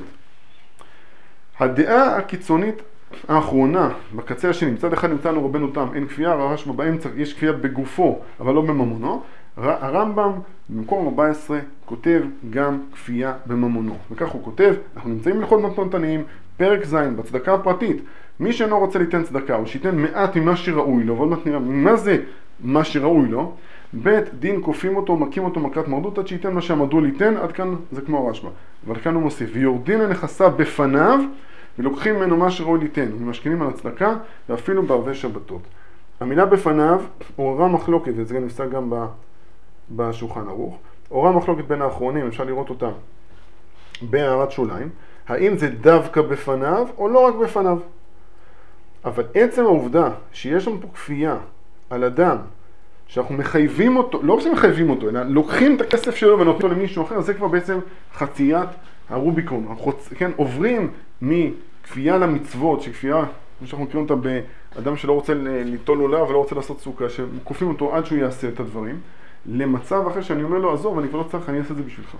הדעה הקיצונית האחרונה, בקצה השני, מצד אחד נמצאנו רבנו תם, אין כפייה, הרשב"א באמצע, יש כפייה בגופו, אבל לא בממונו. הרמב"ם במקום 14 כותב גם כפייה בממונו. וכך הוא כותב, אנחנו נמצאים לכל מתנתניים, פרק ז' בצדקה הפרטית. מי שאינו רוצה ליתן צדקה, או שייתן מעט ממה שראוי לו, ועוד מעט נראה מה זה מה שראוי לו, בית דין כופים אותו, מכים אותו מכת מרדות, עד שייתן מה שעמדו ליתן, עד כאן זה כמו הרשב"א. אבל כאן הוא מוסיף, ויורדין לנכסיו בפניו, ולוקחים ממנו מה שראוי ליתן, ומשכינים על הצדקה, ואפילו בערבי שבתות. המילה בפניו עוררה מחלוקת, וזה נפסק גם בשולחן ערוך, עוררה מחלוקת בין האחרונים, אפשר לראות אותה בהערת שוליים, האם זה דווקא בפניו או לא רק בפניו. אבל עצם העובדה שיש לנו פה כפייה על אדם, שאנחנו מחייבים אותו, לא רק שמחייבים אותו, אלא לוקחים את הכסף שלו ונותנים אותו למישהו אחר, זה כבר בעצם חציית הרוביקון. כן, עוברים מכפייה למצוות, שכפייה, כמו שאנחנו מכירים אותה באדם שלא רוצה ליטול עולה ולא רוצה לעשות סוכה, שכופים אותו עד שהוא יעשה את הדברים, למצב אחר שאני אומר לו, עזוב, אני כבר לא צריך, אני אעשה את זה בשבילך.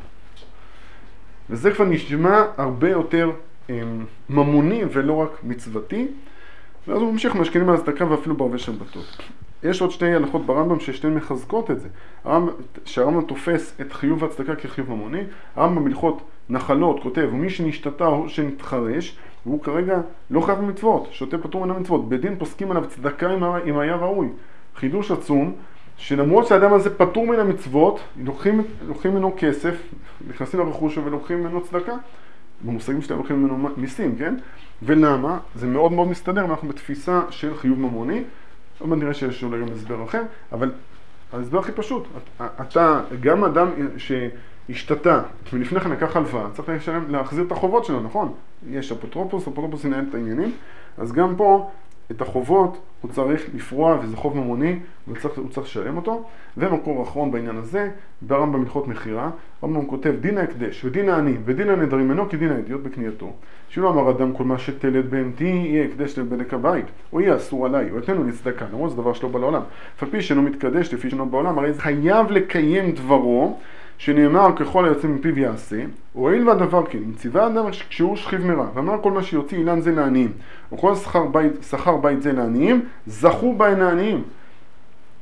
וזה כבר נשמע הרבה יותר ממוני ולא רק מצוותי, ואז הוא ממשיך משכינים על הצדקה ואפילו בערבי שבתות. יש עוד שתי הלכות ברמב"ם ששתיהן מחזקות את זה. שהרמב"ם תופס את חיוב הצדקה כחיוב ממוני, הרמב"ם בהלכות נחלות כותב, ומי שנשתתה או שנתחרש, והוא כרגע לא חייב במצוות, שותה פטור מן המצוות. בדין פוסקים עליו צדקה אם היה ראוי. חידוש עצום, שלמרות שהאדם הזה פטור מן המצוות, לוקחים ממנו כסף, נכנסים לרכוש ולוקחים ממנו צדקה. במושגים שלהם לוקחים ממנו מיסים, כן? ולמה? זה מאוד מאוד מסתדר, אנחנו בתפיסה של חיוב ממוני, אבל נראה שיש אולי גם הסבר אחר, אבל ההסבר הכי פשוט, אתה, גם אדם שהשתתה, ולפני כן לקח הלוואה, צריך להחזיר את החובות שלו, נכון? יש אפוטרופוס ינהל את העניינים, אז גם פה את החובות הוא צריך לפרוע, וזה חוב ממוני, הוא צריך לשלם אותו. ומקור אחרון בעניין הזה, ברמב"ם בהלכות מכירה, הרמב"ם כותב דין ההקדש ודין העני ודין הנדרים אינו כדין האידיוט בקנייתו. שלא אמר אדם כל מה שתלת בהמתי יהיה הקדש לבדק הבית, או יהיה אסור עליי, או יתנו לצדקה, למרות זה דבר שלא בא לעולם. אף פי שאינו מתקדש לפי שאינו בעולם, הרי זה חייב לקיים דברו, שנאמר ככל היוצא מפיו יעשה, הואיל והדבר כן, אם ציווה אדם כשהוא שכיב מרע, ואמר כל מה שיוציא אילן זה לעניים, או כל שכר בית זה לעניים, זכו בהן העניים.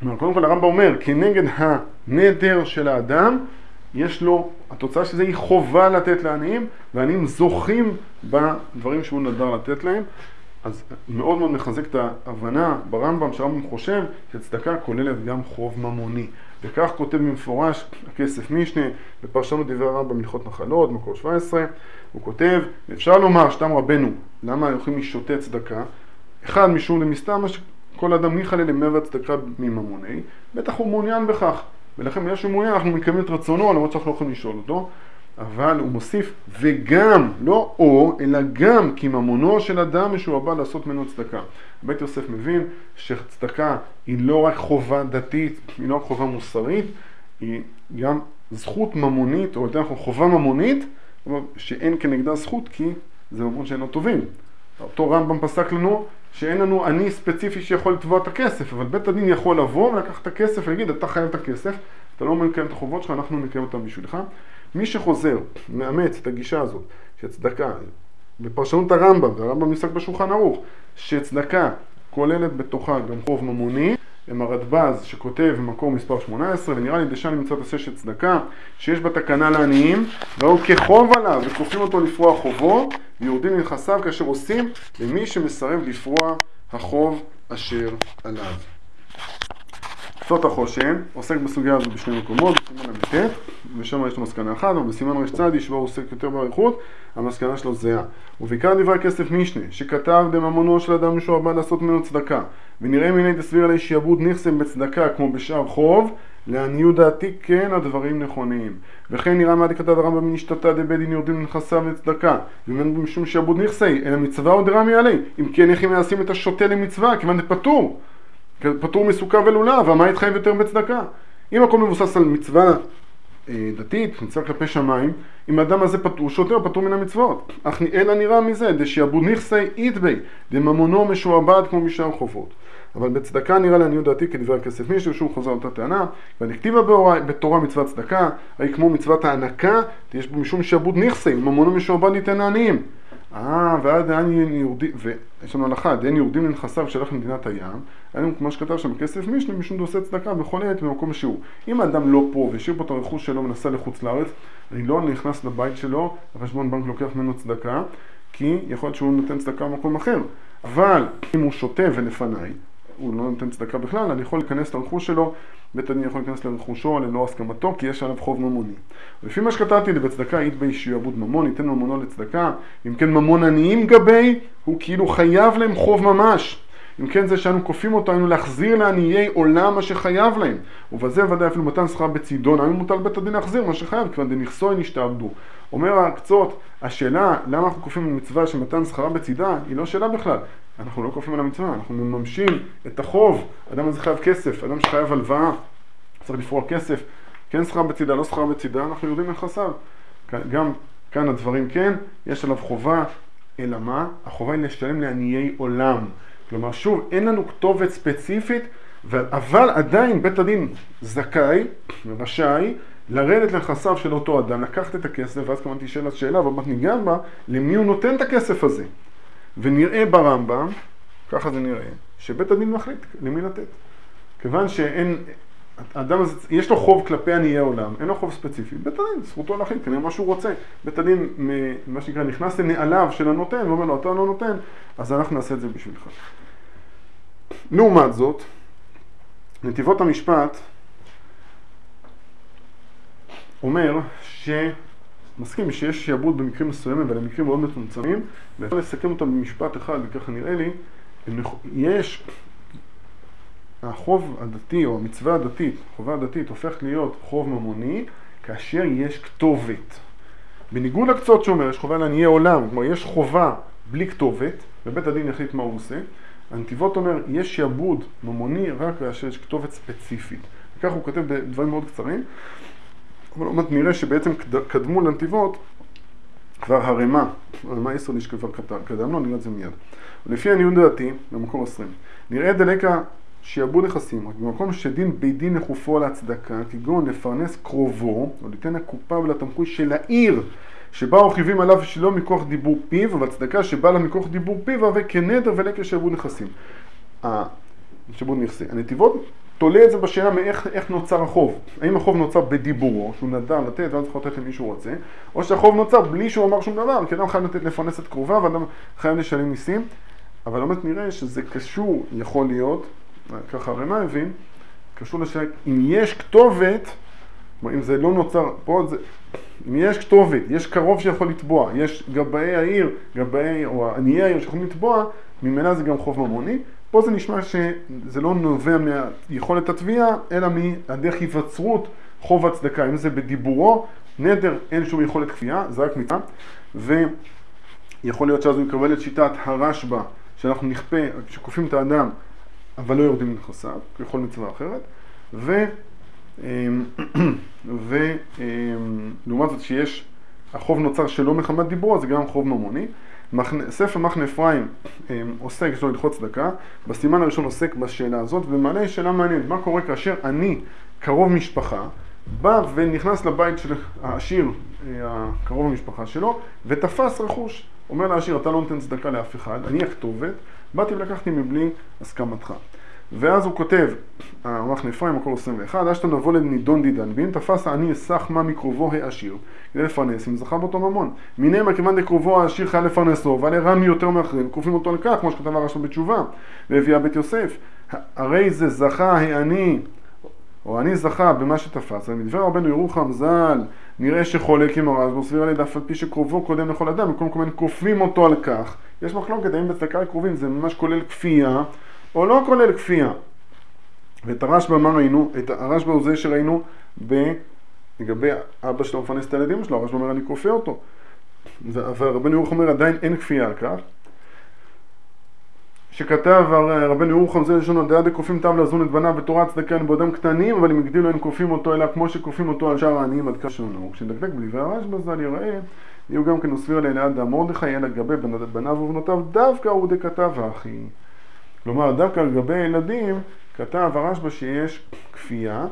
קודם כל הרמב"ם אומר, כנגד הנדר של האדם, יש לו, התוצאה של זה היא חובה לתת לעניים, והעניים זוכים בדברים שהוא נדר לתת להם. אז מאוד מאוד מחזק את ההבנה ברמב"ם, שהרמב"ם חושב שצדקה כוללת גם חוב ממוני. וכך כותב במפורש הכסף משנה, בפרשנות דברי הרמב"ם הלכות נחלות, מקור 17, הוא כותב, אפשר לומר, שתם רבנו, למה הולכים משותי צדקה? אחד, משום למסתם, כל אדם ניחא למעבר צדקה מממוני, בטח הוא מעוניין בכך, ולכן בגלל שהוא מעוניין אנחנו מקיימים את רצונו, למרות שאנחנו לא יכולים לשאול אותו, אבל הוא מוסיף, וגם, לא או, אלא גם, כי ממונו של אדם משועבד לעשות ממנו צדקה. בית יוסף מבין שצדקה היא לא רק חובה דתית, היא לא רק חובה מוסרית, היא גם זכות ממונית, או יותר נכון חובה ממונית, שאין כנגדה זכות, כי זה ממון שאינו טובים. אותו רמב"ם פסק לנו שאין לנו אני ספציפי שיכול לתבוע את הכסף, אבל בית הדין יכול לבוא ולקח את הכסף ולהגיד, אתה חייב את הכסף, אתה לא מקיים את החובות שלך, אנחנו נקיים אותם בשבילך. מי שחוזר, מאמץ את הגישה הזאת, שצדקה, בפרשנות הרמב"ם, והרמב"ם ניסק בשולחן ערוך, שצדקה כוללת בתוכה גם חוב ממוני, עם הרדב"ז שכותב במקור מספר 18, ונראה לי דשן נמצא תעשה של צדקה, שיש בה תקנה לעניים, והוא כחוב עליו, וכופים אותו לפרוע חובו, ויורדים מנכסיו כאשר עושים למי שמסרב לפרוע החוב אשר עליו. קצות החושן עוסק בסוגיה הזו בשני מקומות, בסימן המתת, ושם יש לו מסקנה אחת, אבל בסימן רש צדי שבו הוא עוסק יותר באריכות, המסקנה שלו זהה. ובעיקר דברי כסף משנה, שכתב דממונו של אדם משועבד לעשות ממנו צדקה, ונראה מיני תסביר עלי שיעבוד נכסם בצדקה כמו בשאר חוב, לעניות דעתי כן הדברים נכונים. וכן נראה מה דכתב הרמב"ם מנשתתא דבית דין יורדים מנכסיו לצדקה, ואין משום שיעבוד נכסי, אלא מצווה או דרמי עלי. אם כן איך הם יעשים את השוטה למצווה, כיוון דפטור. פטור מסוכה ולולב, ומה יתחייב יותר בצדקה? אם הכל מבוסס על מצווה דתית, מצווה כלפי שמיים, אם האדם הזה פטור, שוטר פטור מן המצוות. אך אלא נראה מזה, דשיעבוד נכסי איתבי, דממונו משועבד כמו משאר חובות. אבל בצדקה נראה לעניות דעתי כדברי הכסף משנה, שוב חוזר על אותה טענה, והנכתיבה בתורה מצוות צדקה, היא כמו מצוות הענקה, יש בו משום שיעבוד נכסי, ממונו משועבד ניתן לעניים. ועד דהן יורדים, ויש לנו הלכה, דהן יורדים לנכסיו שלח למדינת הים, היה לנו כמו שכתב שם כסף משנה, משום דעושה צדקה בכל עת במקום שהוא. אם האדם לא פה והשאיר פה את הרכוש שלו ונסע לחוץ לארץ, אני לא נכנס לבית שלו, החשבון בנק לוקח ממנו צדקה, כי יכול להיות שהוא נותן צדקה במקום אחר. אבל אם הוא שוטה ולפניי, הוא לא נותן צדקה בכלל, אני יכול להיכנס לרכוש שלו, בית הדין יכול להיכנס לרכושו ללא הסכמתו, כי יש עליו חוב ממוני. לפי מה שכתבתי לבצדקה, אית בי שיעבוד ממון, ייתן ממונו לצדקה, אם כן ממון עניים גבי, הוא כאילו חייב להם חוב ממש. אם כן זה שאנו כופים אותנו להחזיר לעניי עולם מה שחייב להם, ובזה ודאי אפילו מתן שכר בצידון, האם מוטל בית הדין להחזיר מה שחייב, כיוון דנכסוי נשתעבדו. אומר הקצות, השאלה למה אנחנו כופים על מצווה שמתן שכרה בצידה, היא לא שאלה בכלל. אנחנו לא כופים על המצווה, אנחנו מממשים את החוב. אדם הזה חייב כסף, אדם שחייב הלוואה, צריך לפרוע כסף, כן שכר בצידה, לא שכר בצידה, אנחנו יורדים מנכסיו. גם כאן הדברים כן, יש עליו חובה, אלא מה? החובה היא לשלם לעניי עולם. כלומר, שוב, אין לנו כתובת ספציפית, אבל עדיין בית הדין זכאי, רשאי, לרדת לנכסיו של אותו אדם, לקחת את הכסף, ואז כמובן תשאל השאלה, אבל ניגע בה, למי הוא נותן את הכסף הזה. ונראה ברמב"ם, ככה זה נראה, שבית הדין מחליט למי לתת. כיוון שאין, האדם הזה, יש לו חוב כלפי עניי העולם, אין לו חוב ספציפי. בית הדין, זכותו להחליט, כנראה מה שהוא רוצה. בית הדין, מה שנקרא, נכנס לנעליו של הנותן, ואומר לו, אתה לא נותן, אז אנחנו נעשה את זה בשבילך. לעומת זאת, נתיבות המשפט אומר מסכים שיש שיעבוד במקרים מסוימים ולמקרים מאוד מצומצמים, ואפשר לסכם אותם במשפט אחד, וככה נראה לי, יש החוב הדתי או המצווה הדתית, החובה הדתית הופך להיות חוב ממוני, כאשר יש כתובת. בניגוד לקצות שאומר, יש חובה לעניי עולם, כלומר יש חובה בלי כתובת, ובית הדין יחליט מה הוא עושה. הנתיבות אומר, יש שיעבוד ממוני רק כאשר יש כתובת ספציפית. וכך הוא כותב בדברים מאוד קצרים. אבל עוד מעט נראה שבעצם קדמו לנתיבות כבר הרמה 10 כבר קדם לו, נראה את זה מיד. ולפי עניות דעתי, במקום 20, נראה דלקה שיעבוד נכסים, רק במקום שדין בית דין לחופו להצדקה, כגון לפרנס קרובו, או ליתן הקופה ולתמחוי של העיר, שבה רכיבים עליו שלא מכוח דיבור פיו, אבל צדקה שבא לה מכוח דיבור פיו, וכנדר ולקה שיעבוד נכסים. שיעבוד נכסי. הנתיבות תולה את זה בשאלה מאיך נוצר החוב. האם החוב נוצר בדיבורו, שהוא נדע לתת ואז יכול לתת למי שהוא רוצה, או שהחוב נוצר בלי שהוא אמר שום דבר, כי אדם חייב לתת לפרנס את קרוביו, ואדם חייב לשלם מיסים, אבל באמת נראה שזה קשור, יכול להיות, ככה הרמ"א הבין, קשור לשאלה, אם יש כתובת, אם זה לא נוצר, פה זה, אם יש כתובת, יש קרוב שיכול לתבוע, יש גבאי העיר, או עניי העיר שיכולים לתבוע, ממילא זה גם חוב ממוני. פה זה נשמע שזה לא נובע מיכולת התביעה, אלא מהדרך היווצרות חוב הצדקה. אם זה בדיבורו, נדר, אין שום יכולת כפייה, זה רק מצווה, ויכול להיות שאז הוא יקבל את שיטת הרשב"א, שאנחנו נכפה, שכופים את האדם, אבל לא יורדים לנכסיו, ככל מצווה אחרת, ולעומת זאת שיש, החוב נוצר שלא מחמת דיבורו, זה גם חוב ממוני. ספר מחנה אפרים עוסק, יש לו הלכות צדקה, בסימן הראשון עוסק בשאלה הזאת, ומעלה שאלה מעניינת, מה קורה כאשר אני, קרוב משפחה, בא ונכנס לבית של העשיר, הקרוב המשפחה שלו, ותפס רכוש. אומר לעשיר, אתה לא נותן צדקה לאף אחד, אני הכתובת, באתי ולקחתי מבלי הסכמתך. ואז הוא כותב, מחנה אפרים, מקור 21, אשתא נבוא לנידון דידן, ואם תפס העני אסך מה מקרובו העשיר, כדי לפרנס, אם זכה באותו ממון. מנהמה כיוון דקרובו העשיר חייב לפרנסו, ועלי רמי יותר מאחרים, כופים אותו על כך, כמו שכתב הרשב"א בתשובה, והביאה בית יוסף. הרי זה זכה העני, או אני זכה במה שתפס, מדבר רבנו ירוחם ז"ל, נראה שחולק עם הרשב"א, סביר עלי דף על פי שקרובו קודם לכל אדם, מקום כמובן כופים אותו על כך. יש מחלוקת, האם בצדקה לקרובים זה ממש כולל כפייה, או לא כולל כפייה. ואת הרשב"א מה ראינו? את הרשב"א הוא זה שראינו לגבי אבא שלו מפרנס את הילדים שלו, הרשב"א אומר אני כופה אותו. אבל רבנו ירוחם אומר עדיין אין כפייה על כך. שכתב רבנו ירוחם זה לשון הדעה דכופים תב לזון את בניו בתורה צדקה אין בעודם קטנים, אבל אם הגדילו אין כופים אותו אלא כמו שכופים אותו על שאר העניים עד כשונו. כשנדקדק בדברי הרשב"א ז"ל יראה, יהיו גם כן וסביר עליה ליד מרדכי אלא לגבי בניו ובנותיו דווקא הוא דכתב אחי. כלומר, דווקא לגבי ילדים, כתב הרשב"א שיש כפייה,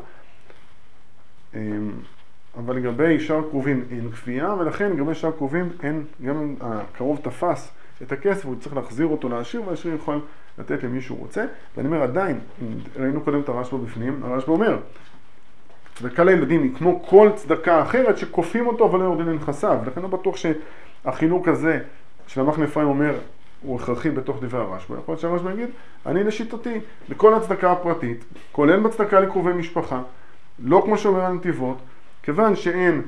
אבל לגבי שאר קרובים אין כפייה, ולכן לגבי שאר קרובים אין, גם הקרוב תפס את הכסף, הוא צריך להחזיר אותו לעשיר, והעשיר יכול לתת למי שהוא רוצה. ואני אומר, עדיין, ראינו קודם את הרשב"א בפנים, הרשב"א אומר, צדקה לילדים היא כמו כל צדקה אחרת שכופים אותו, אבל לא יורדים לנכסיו. לכן לא בטוח שהחילוק הזה של המחנה אפרים אומר, הוא הכרחי בתוך דברי הרשב"א. יכול להיות שהרשב"א יגיד, אני לשיטתי, בכל הצדקה הפרטית, כולל בצדקה לקרובי משפחה, לא כמו שאומר הנתיבות, כיוון שאין,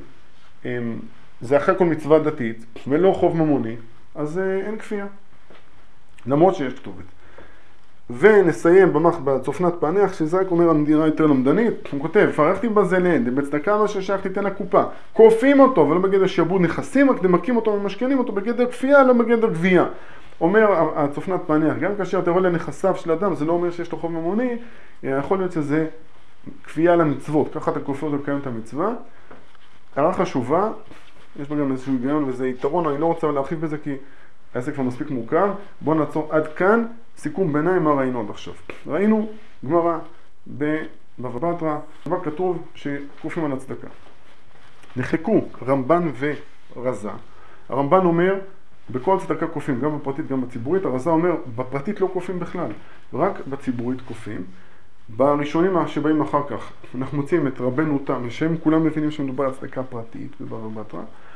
זה אחרי כל מצווה דתית, ולא חוב ממוני, אז אין כפייה. למרות שיש כתובת. ונסיים בצופנת פענח, שזה רק אומר המדינה יותר למדנית, הוא כותב, פרחתי בזה לאן, בצדקה מה ששייך תיתן לקופה, כופים אותו, ולא בגדר שעבוד נכסים, רק דמקים אותו ומשכנים אותו בגדר כפייה, לא בגדר גבייה. אומר הצופנת פענח, גם כאשר אתה רואה לנכסיו של אדם, זה לא אומר שיש לו חוב ממוני, יכול להיות שזה כפייה למצוות, ככה אתה כופה אותו לקיים את המצווה. הערה חשובה, יש בה גם איזשהו היגיון וזה יתרון, אני לא רוצה להרחיב בזה כי העסק כבר מספיק מורכב. בואו נעצור עד כאן, סיכום ביניים מה ראינו עד עכשיו. ראינו גמרא בבבא בתרא, כבר כתוב שכופים על הצדקה. נחלקו רמב"ן ורזה. הרמב"ן אומר, בכל צדקה כופים, גם בפרטית גם בציבורית. הרזה אומר, בפרטית לא כופים בכלל, רק בציבורית כופים. בראשונים שבאים אחר כך, אנחנו מוצאים את רבנו תם, שהם כולם מבינים שמדובר על צדקה פרטית בבבא בתרא.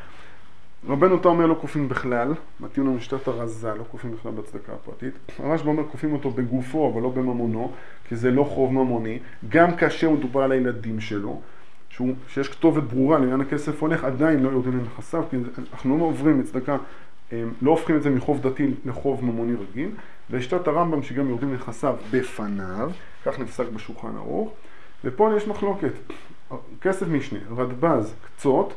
רבנו תם אומר לא כופים בכלל, מתאים לנו שיטת הרזה, לא כופים בכלל בצדקה הפרטית. הרשב"א אומר כופים אותו בגופו, אבל לא בממונו, כי זה לא חוב ממוני. גם כאשר מדובר על הילדים שלו, שיש כתובת ברורה לעניין הכסף הולך, עדיין לא יורדים לנכסיו, כי אנחנו לא עוברים מצדקה, לא הופכים את זה מחוב דתי לחוב ממוני רגיל. וישתת הרמב"ם שגם יורדים לנכסיו בפניו, כך נפסק בשולחן ערוך. ופה יש מחלוקת, כסף משנה, רדב"ז, קצות,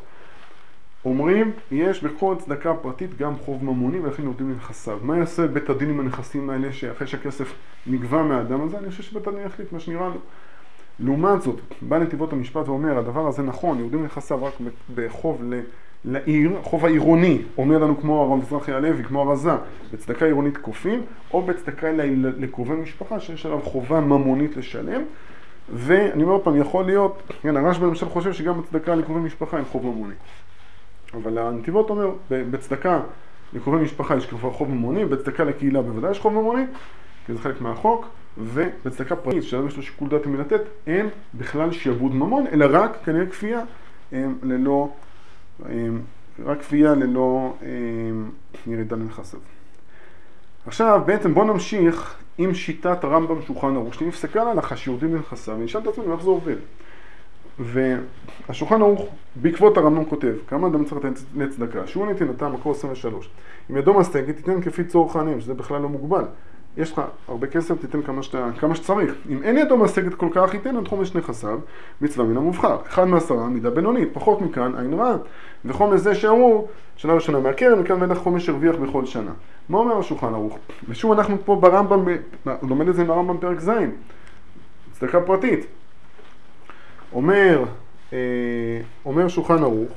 אומרים, יש בכל צדקה פרטית גם חוב ממוני ולכן יורדים לנכסיו. מה יעשה בית הדין עם הנכסים האלה שאחרי שהכסף נגבה מהאדם הזה? אני חושב שבית הדין יחליט מה שנראה לו. לעומת זאת, בא נתיבות המשפט ואומר, הדבר הזה נכון, יורדים לנכסיו רק בחוב לעיר, חוב העירוני, אומר לנו כמו הרב מזרחי הלוי, כמו הרזה, בצדקה עירונית כופים, או בצדקה לקרובי משפחה שיש עליו חובה ממונית לשלם. ואני אומר פעם, יכול להיות, הרשב"א למשל חושב שגם בצדקה לקרובי משפחה אין חוב ממוני. אבל הנתיבות אומר, בצדקה לקרובי משפחה יש כבר חוב ממוני, בצדקה לקהילה בוודאי יש חוב ממוני, כי זה חלק מהחוק, ובצדקה פרטית, שאדם יש לו שיקול דעת אם לתת, אין בכלל שיעבוד ממון, אלא רק כנראה כפייה ללא, רק כפייה ללא ירידה לנכסיו. עכשיו בעצם בוא נמשיך עם שיטת הרמב"ם שולחן ערוך, שנפסקה להלכה שיורדים לנכסיו, ונשאל את עצמנו איך זה עובד. והשולחן ערוך בעקבות הרמב"ם כותב, כמה אדם צריך לתת לצדקה? שהוא נתינתה, מקור 23. אם ידו משגת, תיתן כפי צורך העניים, שזה בכלל לא מוגבל. יש לך הרבה כסף, תיתן כמה שצריך. אם אין ידו משגת כל כך, ייתן עד חומש נכסיו, מצווה מן המובחר. 1 מ10, מידה בינונית, פחות מכאן, עין רעה. וחומש זה שאמרו, שנה ראשונה מהקרן, וכאן ואילך חומש הרוויח בכל שנה. מה אומר השולחן ערוך? ושוב אנחנו פה ברמב"ם, לומד את זה ברמב"ם פרק ז', צדקה פרטית. אומר שולחן ערוך,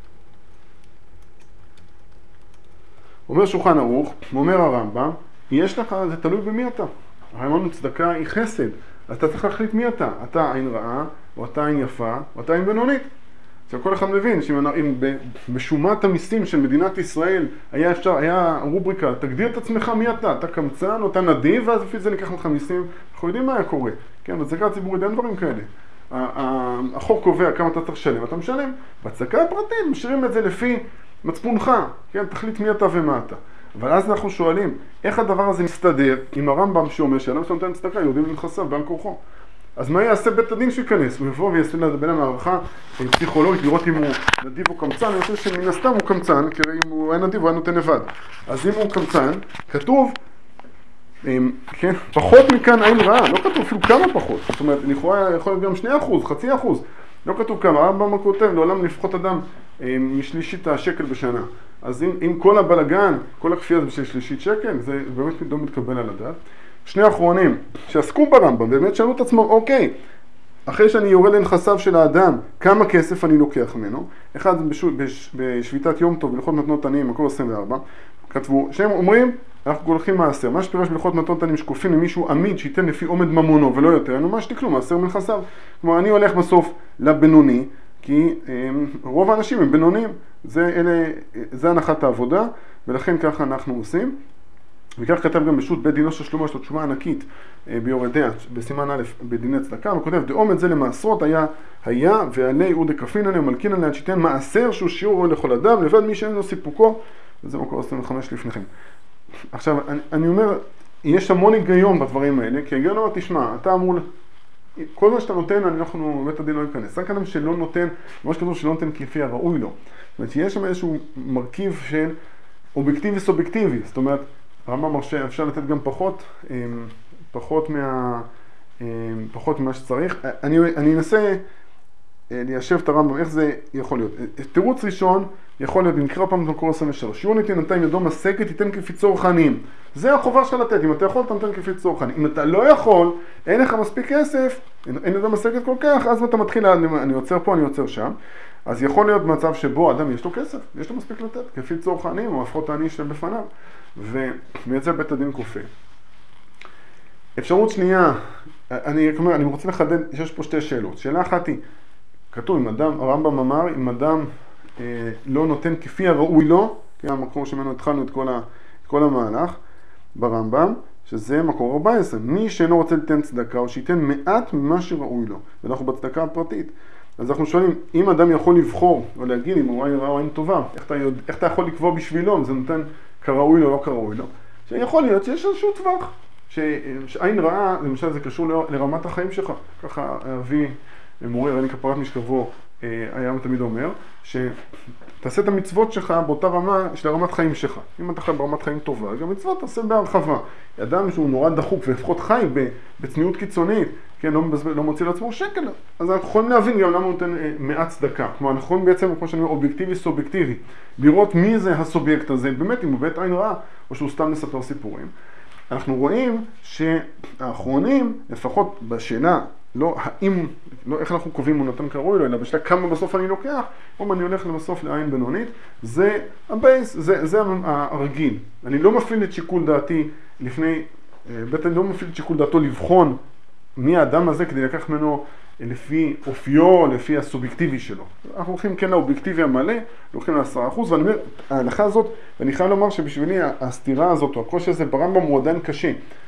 אומר הרמב"ם, יש לך, זה תלוי במי אתה. אמרנו צדקה היא חסד, אז אתה צריך להחליט מי אתה. אתה עין רעה, או אתה עין יפה, או אתה עין בינונית. עכשיו כל אחד מבין שאם בשומת המיסים של מדינת ישראל היה רובריקה, תגדיר את עצמך מי אתה. אתה קמצן או אתה נדיב, ואז לפי זה ניקח לך מיסים. אנחנו יודעים מה היה קורה. כן, בצדקה הציבורית אין דברים כאלה. החוק קובע כמה אתה צריך לשלם, אתה משלם. בצדקה הפרטית משאירים את זה לפי מצפונך, כן, תחליט מי אתה ומה אתה. אבל אז אנחנו שואלים, איך הדבר הזה מסתדר עם הרמב"ם שאומר שאדם שנותן צדקה יורדים לנכסיו בעל כורחו? אז מה יעשה בית הדין שייכנס? הוא יבוא ויעשה בין המערכה פסיכולוגית לראות אם הוא נדיב או קמצן. אני חושב שמן הסתם הוא קמצן, כי אם הוא היה נדיב הוא היה נותן לבד. אז אם הוא קמצן, כתוב, כן, פחות מכאן עין רעה, לא כתוב אפילו כמה פחות. זאת אומרת, יכול להיות גם 2%, 0.5%. לא כתוב כמה, הרמב"ם כותב, לעולם לפחות אדם משלישית השקל בשנה. אז אם כל הבלגן, כל הכפייה זה בשביל שלישית שקל, זה באמת לא מתקבל על הדעת. שני האחרונים שעסקו ברמב"ם, באמת שאלו את עצמם, אוקיי, אחרי שאני יורד לנכסיו של האדם, כמה כסף אני לוקח ממנו? אחד בשביתת יום טוב, בהלכות מתנות עניים, מקור 24, כתבו, שהם אומרים, אנחנו הולכים מעשר. מה שפירש בהלכות מתנות עניים שקופים למישהו עמיד שייתן לפי עומד ממונו ולא יותר, אין לו מה שתקלו, מעשר מנכסיו. כלומר, אני הולך בסוף לבינוני, כי רוב האנשים הם בינוניים, זה הנחת העבודה, ולכן ככה אנחנו עושים. וכך כתב גם בשו"ת בית דינו של שלמה, יש לו תשובה ענקית ביורדיה, בסימן א' בדיני צדקה, הוא כותב, דעומד זה למעשרות היה ועלי אודי כפין עליהם, מלכין עליהם, שייתן מעשר שהוא שיעור ראוי לכל אדם, לבד מי שאין לו סיפוקו, וזה מקור 25 לפניכם. עכשיו, אני אומר, יש המון היגיון בדברים האלה, כי היגיון אומר, תשמע, אתה אמור, כל מה שאתה נותן, בית הדין לא ייכנס. רק אדם שלא נותן, מה שכתוב שלא נותן כפי הראוי לו. זאת אומרת, יש שם איזשהו מרכיב של אובייקטיבי סובייקטיבי, זאת אומרת, הרמב"ם מרשה, אפשר לתת גם פחות ממה שצריך. אני אנסה ליישב את הרמב"ם, איך זה יכול להיות. תירוץ ראשון יכול להיות, נקרא פעם את מקור 23, שיעור נתינתה עם ידו משגת, תיתן כפי צורך העניים. זה החובה שלך לתת, אם אתה יכול, אתה נותן כפי צורך העניים. אם אתה לא יכול, אין לך מספיק כסף, אין ידו משגת כל כך, אז אתה מתחיל, אני עוצר פה, אני עוצר שם. אז יכול להיות מצב שבו אדם יש לו כסף, יש לו מספיק לתת, כפי צורך העניים, או לפחות העני שבפניו, ומייצא בית הדין כופה. אפשרות שנייה, אני רוצה לחדד, יש פה שתי שאלות. שאלה אחת היא, כתוב, אם אדם, הרמב"ם אמר, אם אדם לא נותן כפי הראוי לו, כי המקור שמנו התחלנו את כל המהלך ברמב"ם, שזה מקור 14. מי שאינו רוצה לתת צדקה, או שייתן מעט ממה שראוי לו, ואנחנו בצדקה הפרטית. אז אנחנו שואלים, אם אדם יכול לבחור, או להגיד אם הוא עין רעה או עין טובה, איך אתה יכול לקבוע בשבילו, אם זה נותן כראוי לו או לא כראוי לו? שיכול להיות שיש איזשהו טווח, שעין רעה, למשל זה קשור לרמת החיים שלך. ככה אבי מורה רני כפרת משכבו היה תמיד אומר, שתעשה את המצוות שלך באותה רמה של רמת חיים שלך. אם אתה חי ברמת חיים טובה, גם מצוות תעשה בהרחבה. אדם שהוא נורא דחוק ולפחות חי בצניעות קיצונית, כן, לא מוציא לעצמו שקל, אז אנחנו יכולים להבין גם למה הוא נותן מעט צדקה. כלומר, אנחנו יכולים בעצם, כמו שאני אומר, אובייקטיבי סובייקטיבי, לראות מי זה הסובייקט הזה, באמת אם הוא בית עין רעה, או שהוא סתם מספר סיפורים. אנחנו רואים שהאחרונים, לפחות בשאלה, לא האם, לא איך אנחנו קובעים הוא נותן כראוי לו, אלא בשאלה כמה בסוף אני לוקח, או אם אני הולך לבסוף לעין בינונית, זה הבייס, זה הרגיל. אני לא מפעיל את שיקול דעתי לפני, בית אני לא מפעיל את שיקול דעתו לבחון מי האדם הזה כדי לקח ממנו לפי אופיו, לפי הסובייקטיבי שלו. אנחנו הולכים כן לאובייקטיבי המלא, הולכים ל10%, ואני אומר, ההלכה הזאת, ואני חייב לומר שבשבילי הסתירה הזאת, או הקושי הזה ברמב"ם הוא עדיין קשה.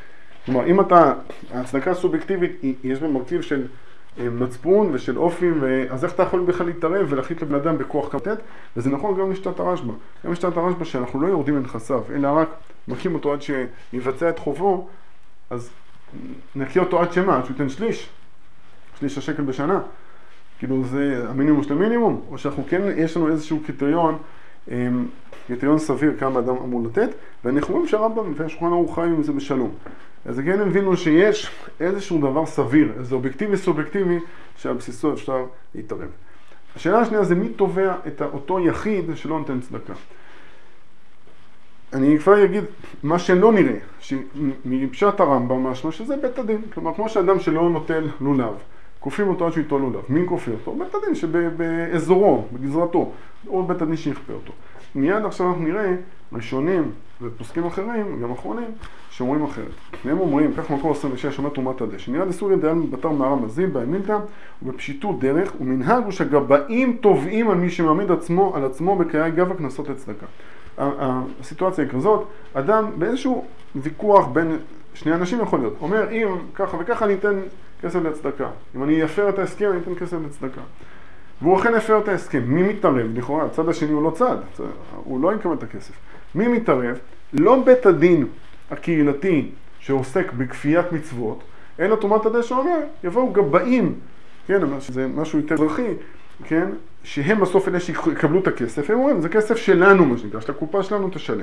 כלומר, אם ההצדקה הסובייקטיבית, יש בה מרכיב של מצפון ושל אופי, אז איך אתה יכול בכלל להתערב ולהחליט לבן אדם בכוח כתת? וזה נכון גם לשיטת הרשב"א. גם לשיטת הרשב"א שאנחנו לא יורדים לנכסיו, אלא רק מכים אותו עד שיבצע את חובו, אז נקיא אותו עד שמה? עד שהוא ייתן שליש השקל בשנה. כאילו זה המינימום של המינימום, או שאנחנו כן, יש לנו איזשהו קריטריון סביר כמה אדם אמור לתת, ואנחנו רואים שהרמב"ם והשולחן ערוך חיים עם זה בשלום. אז כן הבינו שיש איזשהו דבר סביר, איזה אובייקטיבי סובייקטיבי, שעל בסיסו אפשר להתערב. השאלה השנייה זה מי תובע את אותו יחיד שלא נותן צדקה. אני כבר אגיד מה שלא נראה, שמפשט הרמב"ם משמע שזה בית הדין. כלומר, כמו שאדם שלא נוטל לולב, כופים אותו עד שהוא ייטול לולב. מי כופי אותו? בית הדין שבאזורו, בגזרתו, או בית הדין שיכפה אותו. מיד עכשיו אנחנו נראה ראשונים ופוסקים אחרים, גם אחרונים, שאומרים אחרת. והם אומרים, כך מקור 26, אומר תרומת הדשא, נראה לסוריה דיין בתר מערה מזיל, באמילתא, ובפשיטות דרך, ומנהג הוא שהגבאים תובעים על מי שמעמיד על עצמו בקריאה גב הכנסות לצדקה. הסיטואציה היא כזאת, אדם באיזשהו ויכוח בין שני אנשים יכול להיות, אומר אם ככה וככה אני אתן כסף לצדקה, אם אני אפר את ההסכם אני אתן כסף לצדקה. והוא אכן הפר את ההסכם, מי מתערב? לכאורה, הצד השני הוא לא צד, הוא לא יקבל את הכסף. מי מתערב? לא בית הדין הקהילתי שעוסק בכפיית מצוות, אלא תרומת הדשא אומר, יבואו גבאים, כן, זה משהו יותר אזרחי, כן, שהם בסוף אלה שיקבלו את הכסף, הם אומרים, זה כסף שלנו, מה שנקרא, שהקופה שלנו תשלם.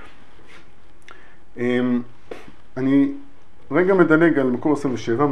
אני רגע מדלג על מקור 27,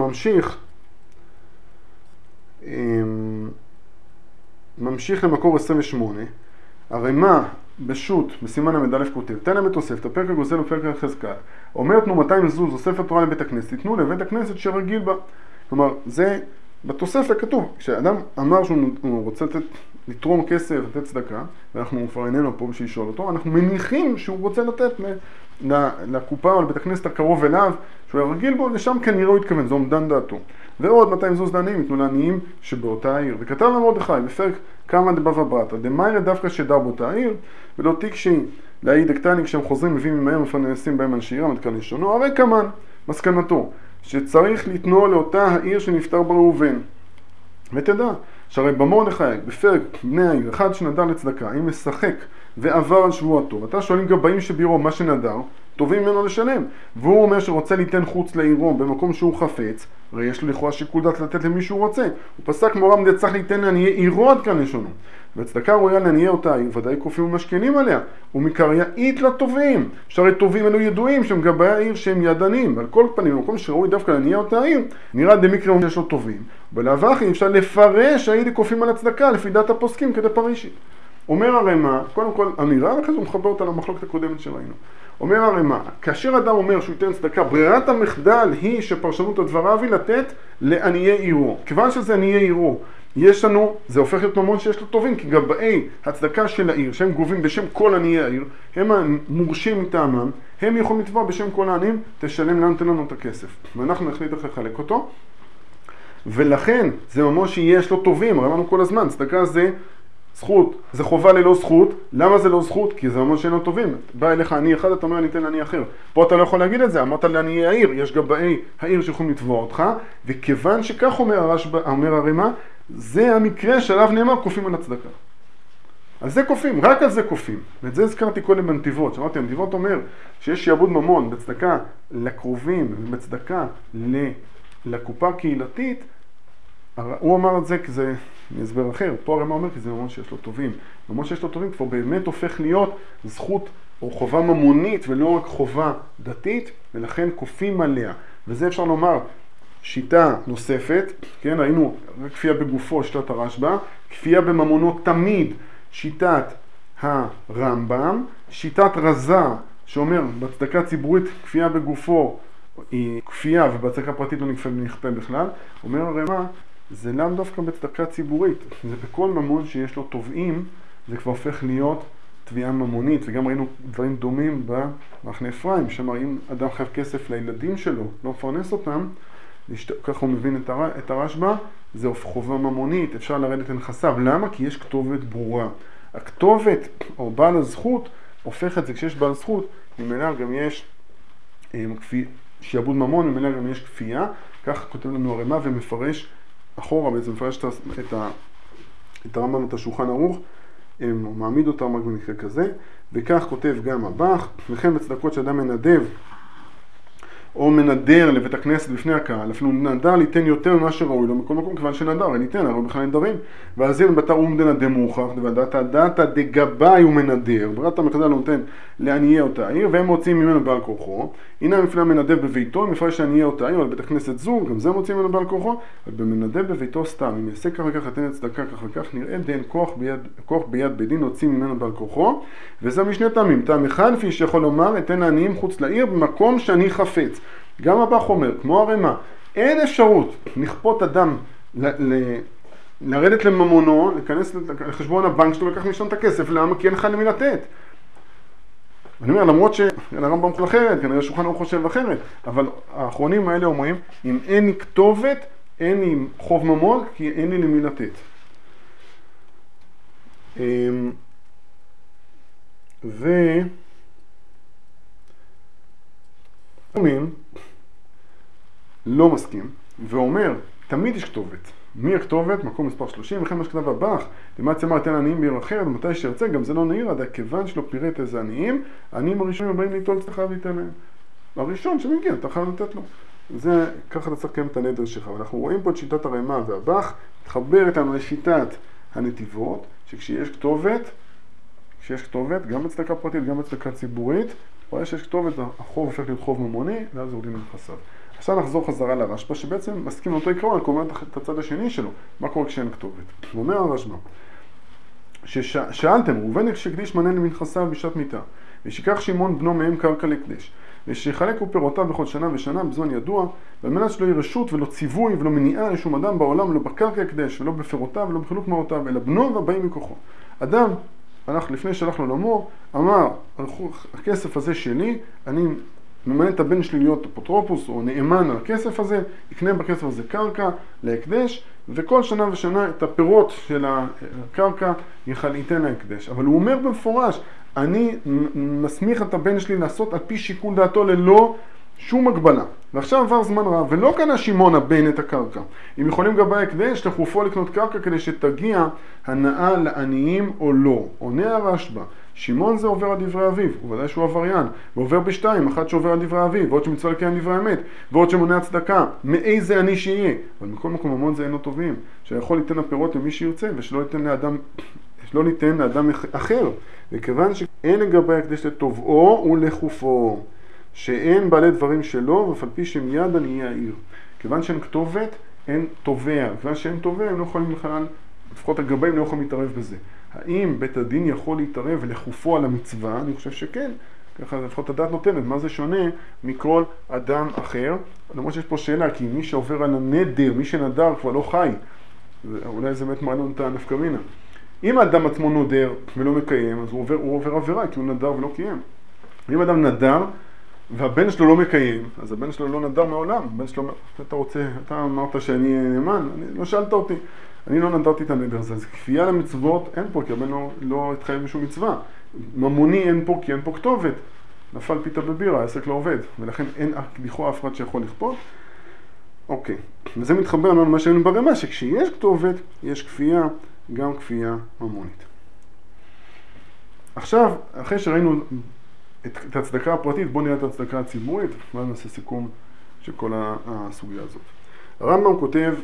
ממשיך למקור 28, הרמ"א בשו"ת, בסימן ל"א כותב, תנא בתוספתא, פרק הגוזל ופרק החזקת, אומר תנו 200 זוז, אוסף התורה לבית הכנסת, תיתנו לבית הכנסת שרגיל בה. כלומר, זה בתוספת כתוב, כשאדם אמר שהוא רוצה לתרום כסף, לתת צדקה, ואנחנו כבר איננו פה בשביל לשאול אותו, אנחנו מניחים שהוא רוצה לתת לקופה או לבית הכנסת הקרוב אליו, שהוא היה רגיל בו, לשם כנראה הוא התכוון, זו עומדן דעתו. ועוד 200 זוז לעניים, יתנו לעניים שבאותה העיר. וכתב למרדכי בפרק כמה דבבא ברתא, דמיירא דווקא שדר באותה העיר, ולא תיקשי להעיד הקטני כשהם חוזרים מביאים עמהם מפרנסים בהם אנשי עירם, מתקן לשונו, הרי כמן, מסקנתו, שצריך לתנוע לאותה העיר שנפטר בראובן. ותדע, שהרי במרדכי, בפרק בני העיר, אחד שנדר לצדקה, אם משחק ועבר על שבועתו, ואתה שואלים גבאים שבירו מה שנדר, טובים ממנו לשלם. והוא אומר שרוצה ליתן חוץ לעירו במקום שהוא חפץ, הרי יש לו לכאורה שיקול דעת לתת למי שהוא רוצה. הוא פסק מורם די צריך ליתן לעניי עירו עד כאן לשונו. והצדקה רואה לעניי אותה העיר, ודאי כופים ומשכנים עליה, ומקרייאית לטובים, שהרי טובים אלו ידועים שהם גבאי העיר שהם ידענים, ועל כל פנים, במקום שראוי דווקא לעניי אותה העיר, נראה דמיקרא שיש לו טובים. בלאו הכי אפשר לפרש שהיידי כופים על הצדקה לפי דעת הפוסקים כדי פרישי. אומר הרמ"א, קודם כל אמירה, ואחרי זה הוא מחבר אותה למחלוקת הקודמת שראינו. אומר הרמ"א, כאשר אדם אומר שהוא ייתן צדקה, ברירת המחדל היא שפרשנות הדבריו היא לתת לעניי עירו. כיוון שזה עניי עירו, יש לנו, זה הופך להיות ממון שיש לו טובים, כי גבאי הצדקה של העיר, שהם גובים בשם כל עניי העיר, הם המורשים מטעמם, הם יכולים לתבוע בשם כל העניים, תשלם לנו, תן לנו את הכסף. ואנחנו נחליט איך לחלק אותו. ולכן, זה ממון שיש לו טובים, הרי אמרנו כל הזמן, צדקה זה זכות, זה חובה ללא זכות. למה זה לא זכות? כי זה ממש שאינו טובים. בא אליך עני אחד, אתה אומר אני אתן לעני אחר. פה אתה לא יכול להגיד את זה, אמרת לעני העיר, יש גבאי העיר שיכולים לתבוע אותך, וכיוון שכך אומר הרמ"א, זה המקרה שעליו נאמר כופים על הצדקה. על זה כופים, רק על זה כופים. ואת זה הזכרתי קודם בנתיבות, שאמרתי, הנתיבות אומר שיש שיעבוד ממון בצדקה לקרובים ובצדקה לקופה קהילתית, הוא אמר את זה כי זה מסבר אחר, פה הרמ"א אומר כי זה ממון שיש לו טובים. ממון שיש לו טובים כבר באמת הופך להיות זכות או חובה ממונית ולא רק חובה דתית, ולכן כופים עליה. וזה אפשר לומר שיטה נוספת, כן, ראינו כפייה בגופו, שיטת הרשב"א, כפייה בממונות תמיד, שיטת הרמב"ם, שיטת רזה שאומר בצדקה ציבורית כפייה בגופו היא כפייה ובצדקה פרטית לא נכפה בכלל, אומר הרמ"א זה לאו דווקא בצדקה ציבורית, זה בכל ממון שיש לו תובעים, זה כבר הופך להיות תביעה ממונית, וגם ראינו דברים דומים במחנה אפרים, שאמר אם אדם חייב כסף לילדים שלו, לא מפרנס אותם, ככה הוא מבין את הרשב"א, זה חובה ממונית, אפשר לרדת לנכסיו. למה? כי יש כתובת ברורה. הכתובת או בעל הזכות הופך את זה, כשיש בעל זכות, ממילא גם יש שיעבוד ממון, ממילא גם יש כפייה, כך כותב לנו הרמ"א ומפרש אחורה, בעצם מפרש את הרמב"ם, את השולחן ערוך, הוא מעמיד אותם רק במקרה כזה, וכך כותב גם הבח, וכן בצדקות שאדם מנדב, או מנדר לבית הכנסת בפני הקהל, אפילו נדר ליתן יותר ממה שראוי לו, מכל מקום כיוון שנדר, ניתן, הרי בכלל נדרים. ואז אין בתר אומדנה דמוכח, דעתה דגבי הוא מנדר, ברירת המחדל לא נותן לעניי אותה העיר, והם מוצאים ממנו בעל כורחו. הנה המפלא מנדב בביתו, מפרש שעניי אותה העיר, על בית הכנסת זו, גם זה מוצאים ממנו בעל כורחו, אבל במנדב בביתו סתם, אם יעשה כך וכך, יתן צדקה כך וכך, נראה דין כוח ביד בדין, נוציא ממנו בעל כורחו, וזה משני טעמים. טעם אחד, לפי שיכול לומר, אתן לעניים חוץ לעיר במקום שאני חפץ. גם הבח אומר, כמו הרמ"א, אין אפשרות לכפות אדם לרדת לממונו, להיכנס לחשבון הבנק שלו ולקח משם את הכסף, למה? כי אין לך למי לתת. אני אומר, למרות שהרמב"ם חושב אחרת, כנראה שולחן ערוך חושב אחרת, אבל האחרונים האלה אומרים, אם אין לי כתובת, אין לי חוב ממון, כי אין לי למי לתת. לא מסכים, ואומר, תמיד יש כתובת. מי הכתובת? מקום מספר 30, וכן מה שכתב הבח, למעט אמר, תן עניים בעיר אחרת, ומתי שירצה, גם זה לא נעיר, עד כיוון שלא פירט איזה עניים, העניים הראשונים הבאים ליטול אתה חייב ליתן להם. הראשון שמגיע, אתה חייב לתת לו. זה, ככה אתה צריך לקיים את הנדר שלך. ואנחנו רואים פה את שיטת הרמ"א והבח, מתחבר איתנו לשיטת הנתיבות, שכשיש כתובת, גם בצדקה פרטית, גם בצדקה ציבורית, רואה שיש כתובת, החוב הופך להיות חוב ממוני, ואז יורדים לנכסיו. עכשיו נחזור חזרה לרשב"א, שבעצם מסכים לאותו עיקרון, רק אומר את הצד השני שלו, מה קורה כשאין כתובת. הוא אומר הרשב"א, ששאלתם, ראובן שהקדיש מנה למנכסיו בשעת מיתה, ושיקח שמעון בנו מהם קרקע להקדש, ושיחלק פירותיו בכל שנה ושנה בזמן ידוע, ועל מנת שלא יהיה רשות ולא ציווי ולא מניעה לשום אדם בעולם, לא בקרקע הקדש ולא בפירותיו ולא בחילוק מעותיו, אלא בנו והבאים מכוחו. אדם, לפני שהלך לעולמו, אמר, הכסף הזה שלי, אני ממנה את הבן שלי להיות אפוטרופוס או נאמן על הכסף הזה, יקנה בכסף הזה קרקע להקדש, וכל שנה ושנה את הפירות של הקרקע ייתן להקדש. אבל הוא אומר במפורש, אני מסמיך את הבן שלי לעשות על פי שיקול דעתו ללא שום הגבלה. ועכשיו עבר זמן רב, ולא קנה שמעון הבן את הקרקע. אם יכולים גבי הקדש, לחופו לקנות קרקע כדי שתגיע הנאה לעניים או לא. עונה הרשב"א, שמעון זה עובר על דברי אביו, ובוודאי שהוא עבריין, ועובר בשתיים, אחד שעובר על דברי אביו, ועוד שמצווה לקיים דברי אמת, ועוד שמונע צדקה, מאיזה עני שיהיה. אבל מכל מקום ממון זה אינו טובים, שיכול ליתן הפירות למי שירצה, ושלא ניתן לאדם אחר, וכיוון שאין לגבי הקדש לטובעו ולחופו, שאין בעלי דברים שלו, ואף על פי שמיד עניי העיר. כיוון שאין כתובת, אין תובע. כיוון שאין תובע, הם לא יכולים בכלל, לפחות הגבאים לא יכולים להתערב בזה. האם בית הדין יכול להתערב ולחופו על המצווה? אני חושב שכן. ככה לפחות הדעת נותנת. מה זה שונה מכל אדם אחר? למרות שיש פה שאלה, כי מי שעובר על הנדר, מי שנדר כבר לא חי. אולי זה באמת מעניין את הנפקא מינה. אם האדם עצמו נודר ולא מקיים, אז הוא עובר עבירה, כי הוא נדר ולא קיים. אם אדם נדר, והבן שלו לא מקיים, אז הבן שלו לא נדר מעולם. הבן שלו, אתה אמרת שאני נאמן, לא שאלת אותי. אני לא נדרתי את הנדר הזה. אז כפייה למצוות אין פה, כי הבן לא התחייב בשום מצווה. ממוני אין פה, כי אין פה כתובת. נפל פיתה בבירה, העסק לא עובד. ולכן אין לכאורה אף אחד שיכול לכפות. אוקיי. וזה מתחבר לנו למה שהיינו ברמ"א, שכשיש כתובת, יש כפייה, גם כפייה ממונית. עכשיו, אחרי שראינו את הצדקה הפרטית, בואו נראה את הצדקה הציבורית, ואז נעשה סיכום של כל הסוגיה הזאת. הרמב"ם כותב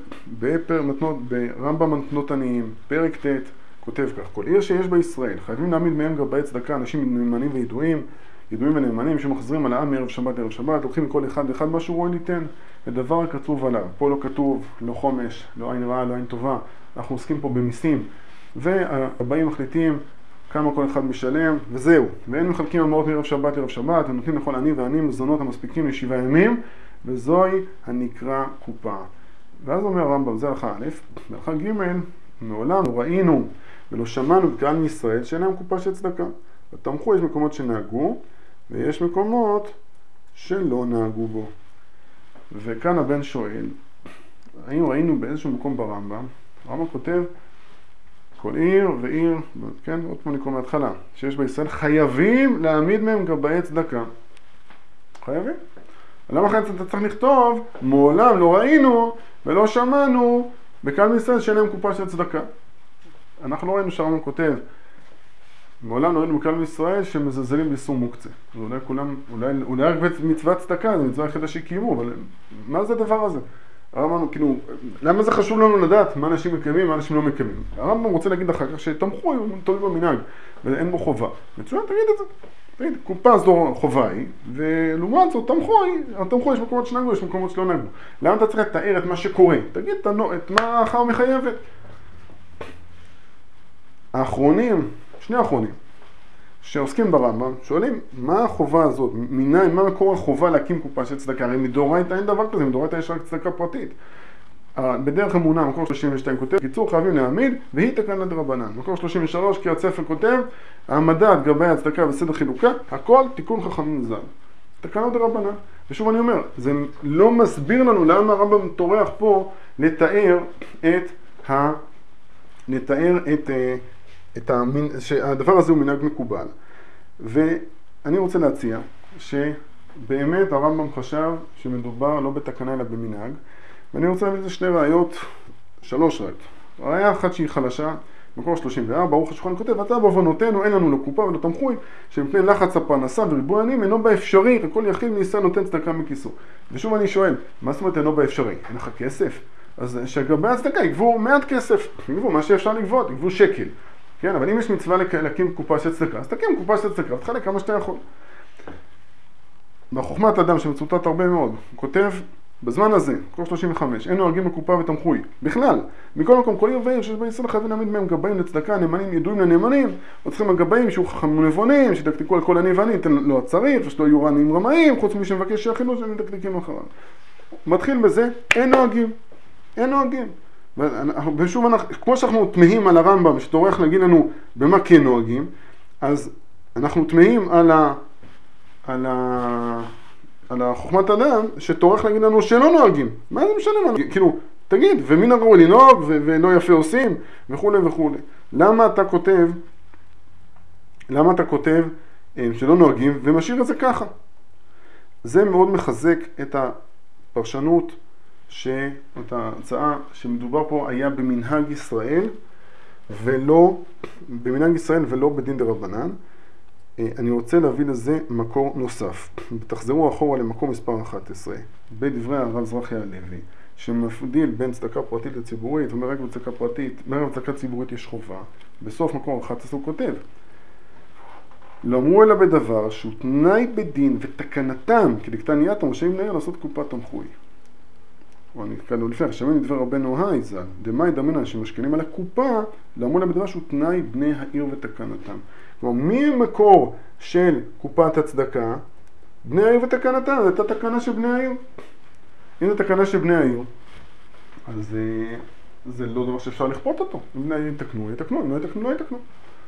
ברמב"ם מתנות עניים, פרק ט', כותב כך, כל עיר שיש בישראל, חייבים להעמיד מהם גבאי צדקה, אנשים נאמנים וידועים ונאמנים, שמחזרים על העם מערב שבת לערב שבת, לוקחים מכל אחד ואחד מה שהוא רואה ליתן, ודבר כתוב עליו. פה לא כתוב, לא חומש, לא עין רעה, לא עין טובה, אנחנו עוסקים פה במיסים, והבאים מחליטים כמה כל אחד משלם, וזהו. ואין מחלקים המעות מערב שבת לערב שבת, ונותנים לכל עני ועני מזונות המספיקים ל7 ימים, וזוהי הנקרא קופה. ואז אומר הרמב"ם, זה הלכה א', והלכה ג', מעולם לא ראינו ולא שמענו בקהל מישראל שאין להם קופה של צדקה. ותמכו, יש מקומות שנהגו, ויש מקומות שלא נהגו בו. וכאן הבן שואל, האם ראינו באיזשהו מקום ברמב"ם, הרמב"ם כותב, כל עיר ועיר, כן, עוד פעם נקרא מההתחלה, שיש בישראל חייבים להעמיד מהם גבאי צדקה. חייבים. למה אחרי אתה צריך לכתוב, מעולם לא ראינו ולא שמענו בכלל מישראל שאין להם קופה של צדקה. אנחנו לא ראינו שהרמב"ם כותב, מעולם לא ראינו בכלל מישראל שמזלזלים באיסור מוקצה. אולי כולם, אולי רק מצוות צדקה, זו מצווה היחידה שקיימו, אבל מה זה הדבר הזה? הרמב"ם, כאילו, למה זה חשוב לנו לדעת מה אנשים מקיימים ומה אנשים לא מקיימים? הרמב"ם רוצה להגיד אחר כך שתמכו, הם תולים במנהג, ואין בו חובה. מצוין, תגיד את זה. תגיד, קופה זו חובה היא, ולעומת זאת, תמכו, יש מקומות שנגעו, יש מקומות שלא נגעו. למה אתה צריך לתאר את מה שקורה? תגיד את מה האחר מחייבת. האחרונים, שני האחרונים, שעוסקים ברמב"ם, שואלים מה החובה הזאת, מה מקור החובה להקים קופה של צדקה? הרי מדאורייתא אין דבר כזה, מדאורייתא יש רק צדקה פרטית. בדרך אמונה, מקור 32 כותב, קיצור חייבים להעמיד, והיא תקנה דרבנן. מקור 33, קריאת ספר כותב, העמדת גבי הצדקה וסדר חילוקה, הכל תיקון חכמים ז"ל. תקנה דרבנן. ושוב אני אומר, זה לא מסביר לנו למה הרמב"ם טורח פה לתאר שהדבר הזה הוא מנהג מקובל. ואני רוצה להציע שבאמת הרמב"ם חשב שמדובר לא בתקנה אלא במנהג, ואני רוצה להביא לזה שלוש ראיות. ראיה אחת שהיא חלשה, מקור 34, ברוך השולחן כותב, אתה בעוונותינו אין לנו לא קופה ולא תמחוי, שמפני לחץ הפרנסה וריבוי עניים אינו באפשרי, וכל יחיד מישראל נותן צדקה מכיסו. ושוב אני שואל, מה זאת אומרת אינו באפשרי? אין לך כסף? אז שגבי הצדקה יגבו מעט כסף, יגבו מה שאפשר לגבות, יגבו שקל. כן, אבל אם יש מצווה להקים קופה של צדקה, אז תקים קופה של צדקה, ותחלק כמה שאתה יכול. בחוכמת אדם שמצוטט הרבה מאוד, הוא כותב, בזמן הזה, מקור 35, אין נוהגים בקופה ותמחוי. בכלל, מכל מקום, כל עיר ועיר שיש בישראל חייבים להעמיד מהם גבאים לצדקה, נאמנים ידועים לנאמנים, או צריכים הגבאים שיהיו חכמים נבונים, שתקתיקו על כל עני ועני, ייתן לו הצריף, ושלא יהיו עניים רמאים, חוץ מי שמבקש שיכילו שהם מתקתיקים אחריו. מתחיל בזה, אין נוהגים. אין נוהגים. ושוב, כמו שאנחנו תמהים על הרמב"ם, שטורח להגיד לנו במה כן נוהגים, אז אנחנו תמהים על החוכמת אדם שטורח להגיד לנו שלא נוהגים. מה זה משנה לנו? כאילו, תגיד, ומין הראוי לנהוג, ולא יפה עושים, וכו' וכו'. למה אתה כותב שלא נוהגים ומשאיר את זה ככה? זה מאוד מחזק את הפרשנות את ההצעה שמדובר פה היה במנהג ישראל ולא בדין דרבנן. אני רוצה להביא לזה מקור נוסף. תחזרו אחורה למקור מספר 11, בדברי הרב זרחי הלוי, שמפדיל בין צדקה פרטית לציבורית, אומר רק בצדקה ציבורית יש חובה. בסוף מקור 11 הוא כותב, לא אמרו אלא בדבר שהוא תנאי בדין ותקנתם, כדקתנייתם רשאים לעיר לעשות קופת תמחוי. או אני קראנו לפני, השמעים לדבר רבנו האיזל, דמאי דמנה שמשכנים על הקופה, לא אמרו אלא בדבר שהוא תנאי בני העיר ותקנתם. כלומר, מי המקור של קופת הצדקה? בני העיר ותקנתם, זו הייתה תקנה של בני העיר. אם זו תקנה של בני העיר, אז זה לא דבר שאפשר לכפות אותו. אם בני העיר יתקנו, יתקנו, אם לא יתקנו, לא יתקנו.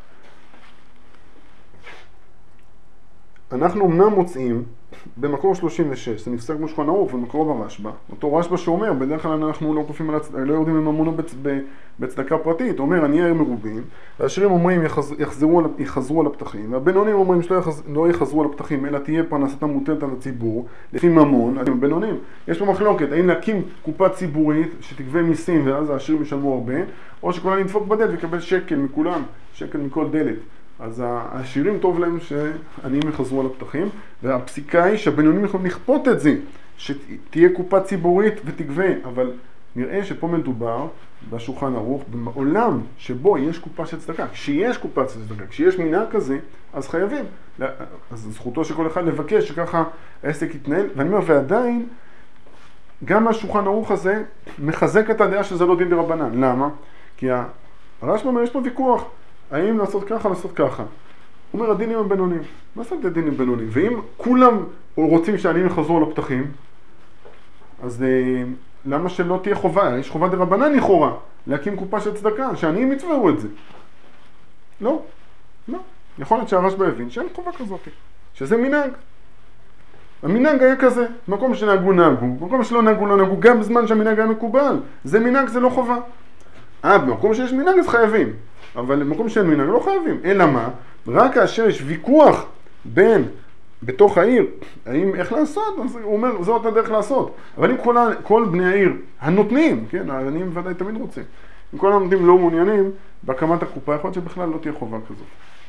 אנחנו אמנם מוצאים במקור 36, זה נפסק בשולחן ערוך ובמקור ברשב"א, אותו רשב"א שאומר, בדרך כלל אנחנו לא יורדים מממונו בצדקה פרטית, אומר עניי עיר מרובים, והעשירים אומרים יחזרו על הפתחים, והבינונים אומרים שלא יחזרו על הפתחים, אלא תהיה פרנסתם מוטלת על הציבור, לפי ממון, הבינונים. יש פה מחלוקת, האם להקים קופה ציבורית שתגבה מיסים ואז העשירים ישלמו הרבה, או שכולם נדפוק בדלת ויקבל שקל מכולם, שקל מכל דלת. אז העשירים טוב להם שעניים יחזרו על הפתחים, והפסיקה היא שהבינונים יכולים לכפות את זה, שתהיה קופה ציבורית ותגבה, אבל נראה שפה מדובר בשולחן ערוך, בעולם שבו יש קופה של צדקה, כשיש קופה של צדקה, כשיש מנהג כזה, אז חייבים. אז זכותו של כל אחד לבקש שככה העסק יתנהל, ואני אומר, ועדיין, גם השולחן ערוך הזה מחזק את הדעה שזה לא דין דרבנן. למה? כי הרשב"א אומר, יש פה ויכוח. האם לעשות ככה, לעשות ככה. הוא אומר, הדינים הם בינונים. מה זאת הדינים בינונים? ואם כולם רוצים שהעניים יחזרו על הפתחים, אז למה שלא תהיה חובה? יש חובה דרבנן לכאורה, להקים קופה של צדקה, שהעניים יצבעו את זה. לא, לא. יכול להיות שהרשב"א הבין שאין חובה כזאת, שזה מנהג. המנהג היה כזה, מקום שנהגו נהגו, מקום שלא נהגו לא נהגו, גם בזמן שהמנהג היה מקובל. זה מנהג, זה לא חובה. במקום שיש מנהג אז חייבים. אבל במקום שאין מנהג לא חייבים. אלא מה? רק כאשר יש ויכוח בין בתוך העיר, האם איך לעשות? אז הוא אומר, זאת הדרך לעשות. אבל אם כל בני העיר הנותנים, כן, העניים ודאי תמיד רוצים, אם כל הנותנים לא מעוניינים בהקמת הקופה, יכול להיות שבכלל לא תהיה חובה כזאת.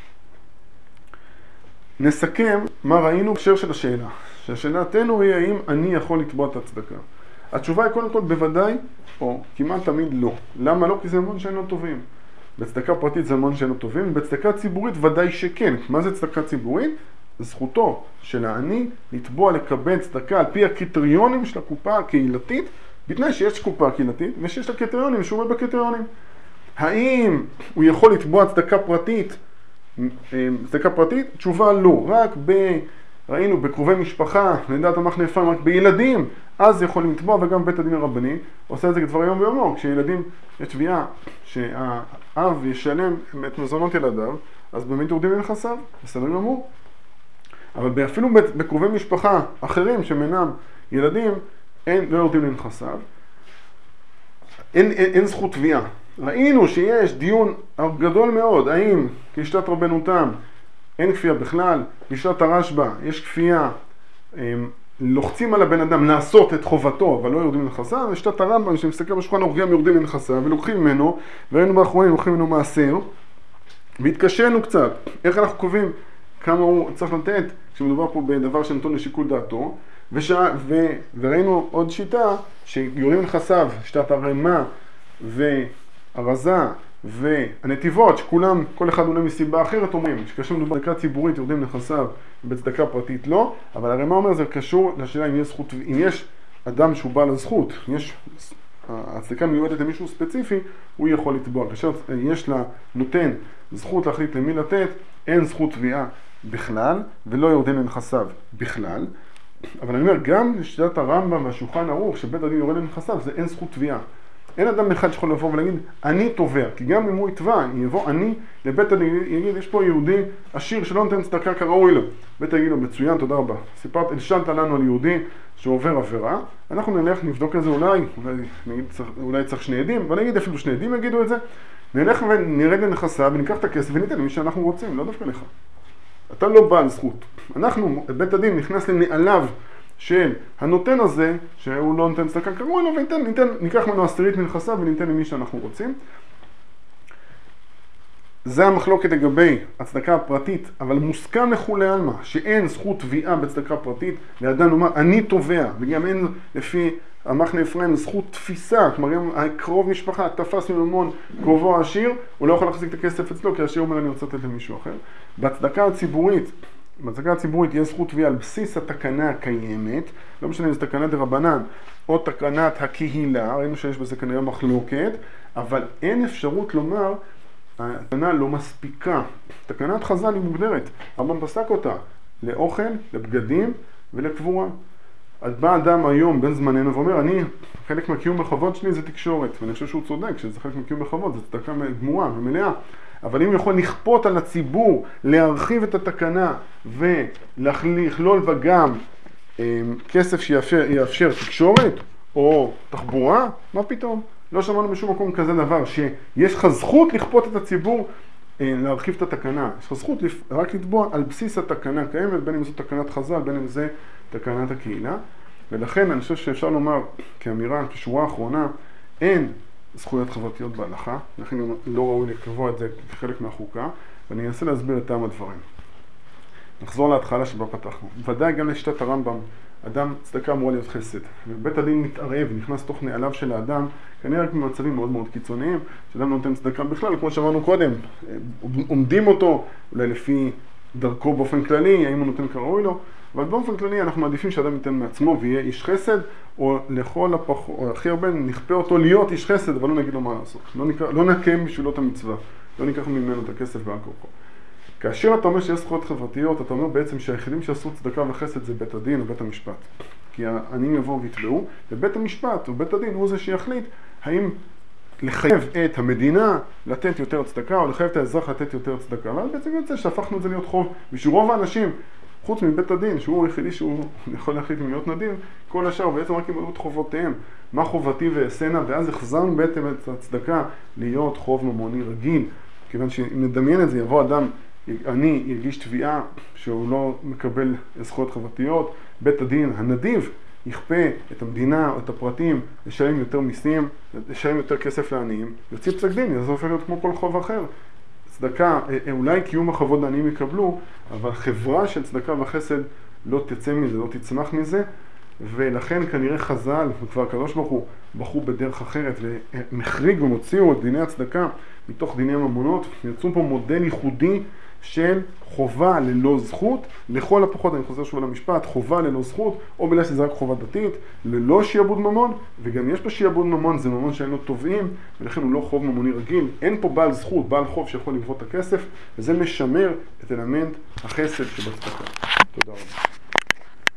נסכם מה ראינו בהקשר של השאלה. שהשאלתנו היא האם אני יכול לתבוע את הצדקה. התשובה היא קודם כל בוודאי, או כמעט תמיד לא. למה לא? כי זה המון שאינו טובים. בצדקה פרטית זה המון שאינו טובים, ובצדקה ציבורית ודאי שכן. מה זה צדקה ציבורית? זכותו של העני לתבוע לקבל צדקה על פי הקריטריונים של הקופה הקהילתית, בתנאי שיש קופה קהילתית ושיש לה קריטריונים שהוא עומד בקריטריונים. האם הוא יכול לתבוע צדקה פרטית? צדקה פרטית? תשובה לא. רק ראינו בקרובי משפחה, לדעת המחנה אפרים, רק בילדים, אז יכולים לתבוע, וגם בית הדין הרבני עושה את זה כבר יום ביומו. כשילדים יש תביעה שהאב ישלם את מזונות ילדיו, אז באמת יורדים לנכסיו, בסדר גמור. אבל אפילו בקרובי משפחה אחרים שמנם ילדים, לא יורדים לנכסיו. אין זכות תביעה. ראינו שיש דיון גדול מאוד, האם כשתת רבנותם אין כפייה בכלל, כשתת הרשב"א יש כפייה, לוחצים על הבן אדם לעשות את חובתו, אבל לא יורדים לנכסיו, ושתת הרמב"ם שמסתכל בשולחן ערוך גם יורדים לנכסיו, ולוקחים ממנו, וראינו באחרונים לוקחים ממנו מעשר, והתקשינו קצת, איך אנחנו קובעים כמה הוא צריך לתת, כשמדובר פה בדבר שנתון לשיקול דעתו, וראינו עוד שיטה שיורדים לנכסיו, שיטת הרמה והרזה והנתיבות, שכולם, כל אחד עולה מסיבה אחרת, אומרים שכאשר מדובר בצדקה ציבורית יורדים לנכסיו ובצדקה פרטית לא, אבל הרמה אומר זה קשור לשאלה אם יש זכות, אם יש אדם שהוא בעל הזכות, הצדקה מיועדת למישהו ספציפי, הוא יכול לתבוע. כאשר יש לה נותן זכות להחליט למי לתת, אין זכות תביעה בכלל, ולא יורדים לנכסיו בכלל. אבל אני אומר, גם לשיטת הרמב"ם והשולחן ערוך, שבית הדין יורד לנכסיו, זה אין זכות תביעה. אין אדם אחד שיכול לבוא ולהגיד, אני תובע, כי גם אם הוא יתבע, יבוא אני לבית הדין, יגיד, יש פה יהודי עשיר שלא נותן צדקה כראוי לו. בית הדין לו, מצוין, תודה רבה. הלשנת לנו על יהודי שעובר עבירה, אנחנו נלך, נבדוק את זה אולי צריך שני עדים, אבל נגיד אפילו שני עדים יגידו את זה, נלך ונרד לנכסיו וניקח את הכסף וניתן למי שאנחנו רוצים, לא דווקא לך. אתה לא בעל זכות. אנחנו, בית הדין נכנס לנעליו של הנותן הזה, שהוא לא נותן צדקה כראוי לו, ניקח ממנו עשירית מנכסיו וניתן למי שאנחנו רוצים. זה המחלוקת לגבי הצדקה הפרטית, אבל מוסכם לכולי עלמא שאין זכות תביעה בצדקה פרטית, לאדם לומר אני תובע, וגם אין לפי המחנה אפרים זכות תפיסה, כלומר גם הקרוב משפחה תפס ממון קרובו העשיר, הוא לא יכול להחזיק את הכסף אצלו, כי העשיר אומר אני רוצה לתת למישהו אחר. בצדקה הציבורית יש זכות תביעה על בסיס התקנה הקיימת, לא משנה אם זה תקנת דרבנן או תקנת הקהילה, ראינו שיש בזה כנראה מחלוקת, אבל אין אפשרות לומר התקנה לא מספיקה. תקנת חז"ל היא מוגדרת, הרמב"ם פסק אותה לאוכל, לבגדים ולקבורה. אז בא אדם היום בן זמננו ואומר, חלק מהקיום בכבוד שלי זה תקשורת, ואני חושב שהוא צודק, שזה חלק מהקיום בכבוד, זה צדקה גמורה ומלאה. אבל אם יכול לכפות על הציבור להרחיב את התקנה ולכלול בה גם כסף שיאפשר תקשורת או תחבורה, מה פתאום? לא שמענו בשום מקום כזה דבר, שיש לך זכות לכפות את הציבור להרחיב את התקנה. יש לך זכות רק לתבוע על בסיס התקנה הקיימת, בין אם זו תקנת חז"ל, בין אם זה תקנת הקהילה. ולכן אני חושב שאפשר לומר כאמירה, כשורה האחרונה, אין זכויות חברתיות בהלכה, לכן לא ראוי לקבוע את זה כחלק מהחוקה, ואני אנסה להסביר את טעם הדברים. נחזור להתחלה שבה פתחנו. ודאי גם לשיטת הרמב"ם, אדם צדקה אמורה להיות חסד. ובית הדין מתערב ונכנס תוך נעליו של האדם, כנראה רק במצבים מאוד מאוד קיצוניים, שאדם לא נותן צדקה בכלל, כמו שאמרנו קודם, עומדים אותו, אולי לפי דרכו באופן כללי, האם הוא נותן כראוי לו, אבל באופן כללי אנחנו מעדיפים שאדם ייתן מעצמו ויהיה איש חסד, או לכל או הכי הרבה נכפה אותו להיות איש חסד, אבל לא נגיד לו מה לעשות. לא נקיים בשבילו את המצווה, לא ניקח ממנו את הכסף והכוחו. כאשר אתה אומר שיש זכויות חברתיות, אתה אומר בעצם שהיחידים שעשו צדקה וחסד זה בית הדין או בית המשפט. כי העניים יבואו ויתבעו, ובית המשפט או בית הדין הוא זה שיחליט האם לחייב את המדינה לתת יותר צדקה, או לחייב את האזרח לתת יותר צדקה. אבל בעצם יוצא שהפכנו את זה להיות חוב, בשביל רוב האנשים, חוץ מבית הדין, שהוא היחידי שהוא יכול להחליט אם להיות נדיב, כל השאר בעצם רק ימלאו את חובותיהם. מה חובתי ואעשנה, ואז החזרנו בעצם את הצדקה להיות חוב ממוני רגיל. כיוון שאם נדמיין את זה, יבוא אדם אני יגיש תביעה שהוא לא מקבל זכויות חברתיות, בית הדין הנדיב יכפה את המדינה או את הפרטים לשלם יותר מיסים, לשלם יותר כסף לעניים, יוציא פסק דין, זה הופך להיות כמו כל חוב אחר. צדקה, אולי קיום החובות לעניים יקבלו, אבל חברה של צדקה וחסד לא תצא מזה, לא תצמח מזה, ולכן כנראה חז"ל, וכבר הקדוש ברוך הוא, בחרו בדרך אחרת, והם החריגו ומוציאו את דיני הצדקה מתוך דיני ממונות, ויצאו פה מודל ייחודי של חובה ללא זכות, לכל הפחות, אני חוזר שוב על המשפט, חובה ללא זכות, או בגלל שזה רק חובה דתית, ללא שיעבוד ממון, וגם יש פה שיעבוד ממון, זה ממון שאין לו תובעים, ולכן הוא לא חוב ממוני רגיל, אין פה בעל זכות, בעל חוב שיכול לגבות את הכסף, וזה משמר את אלמנט החסד שבצדקה. תודה רבה.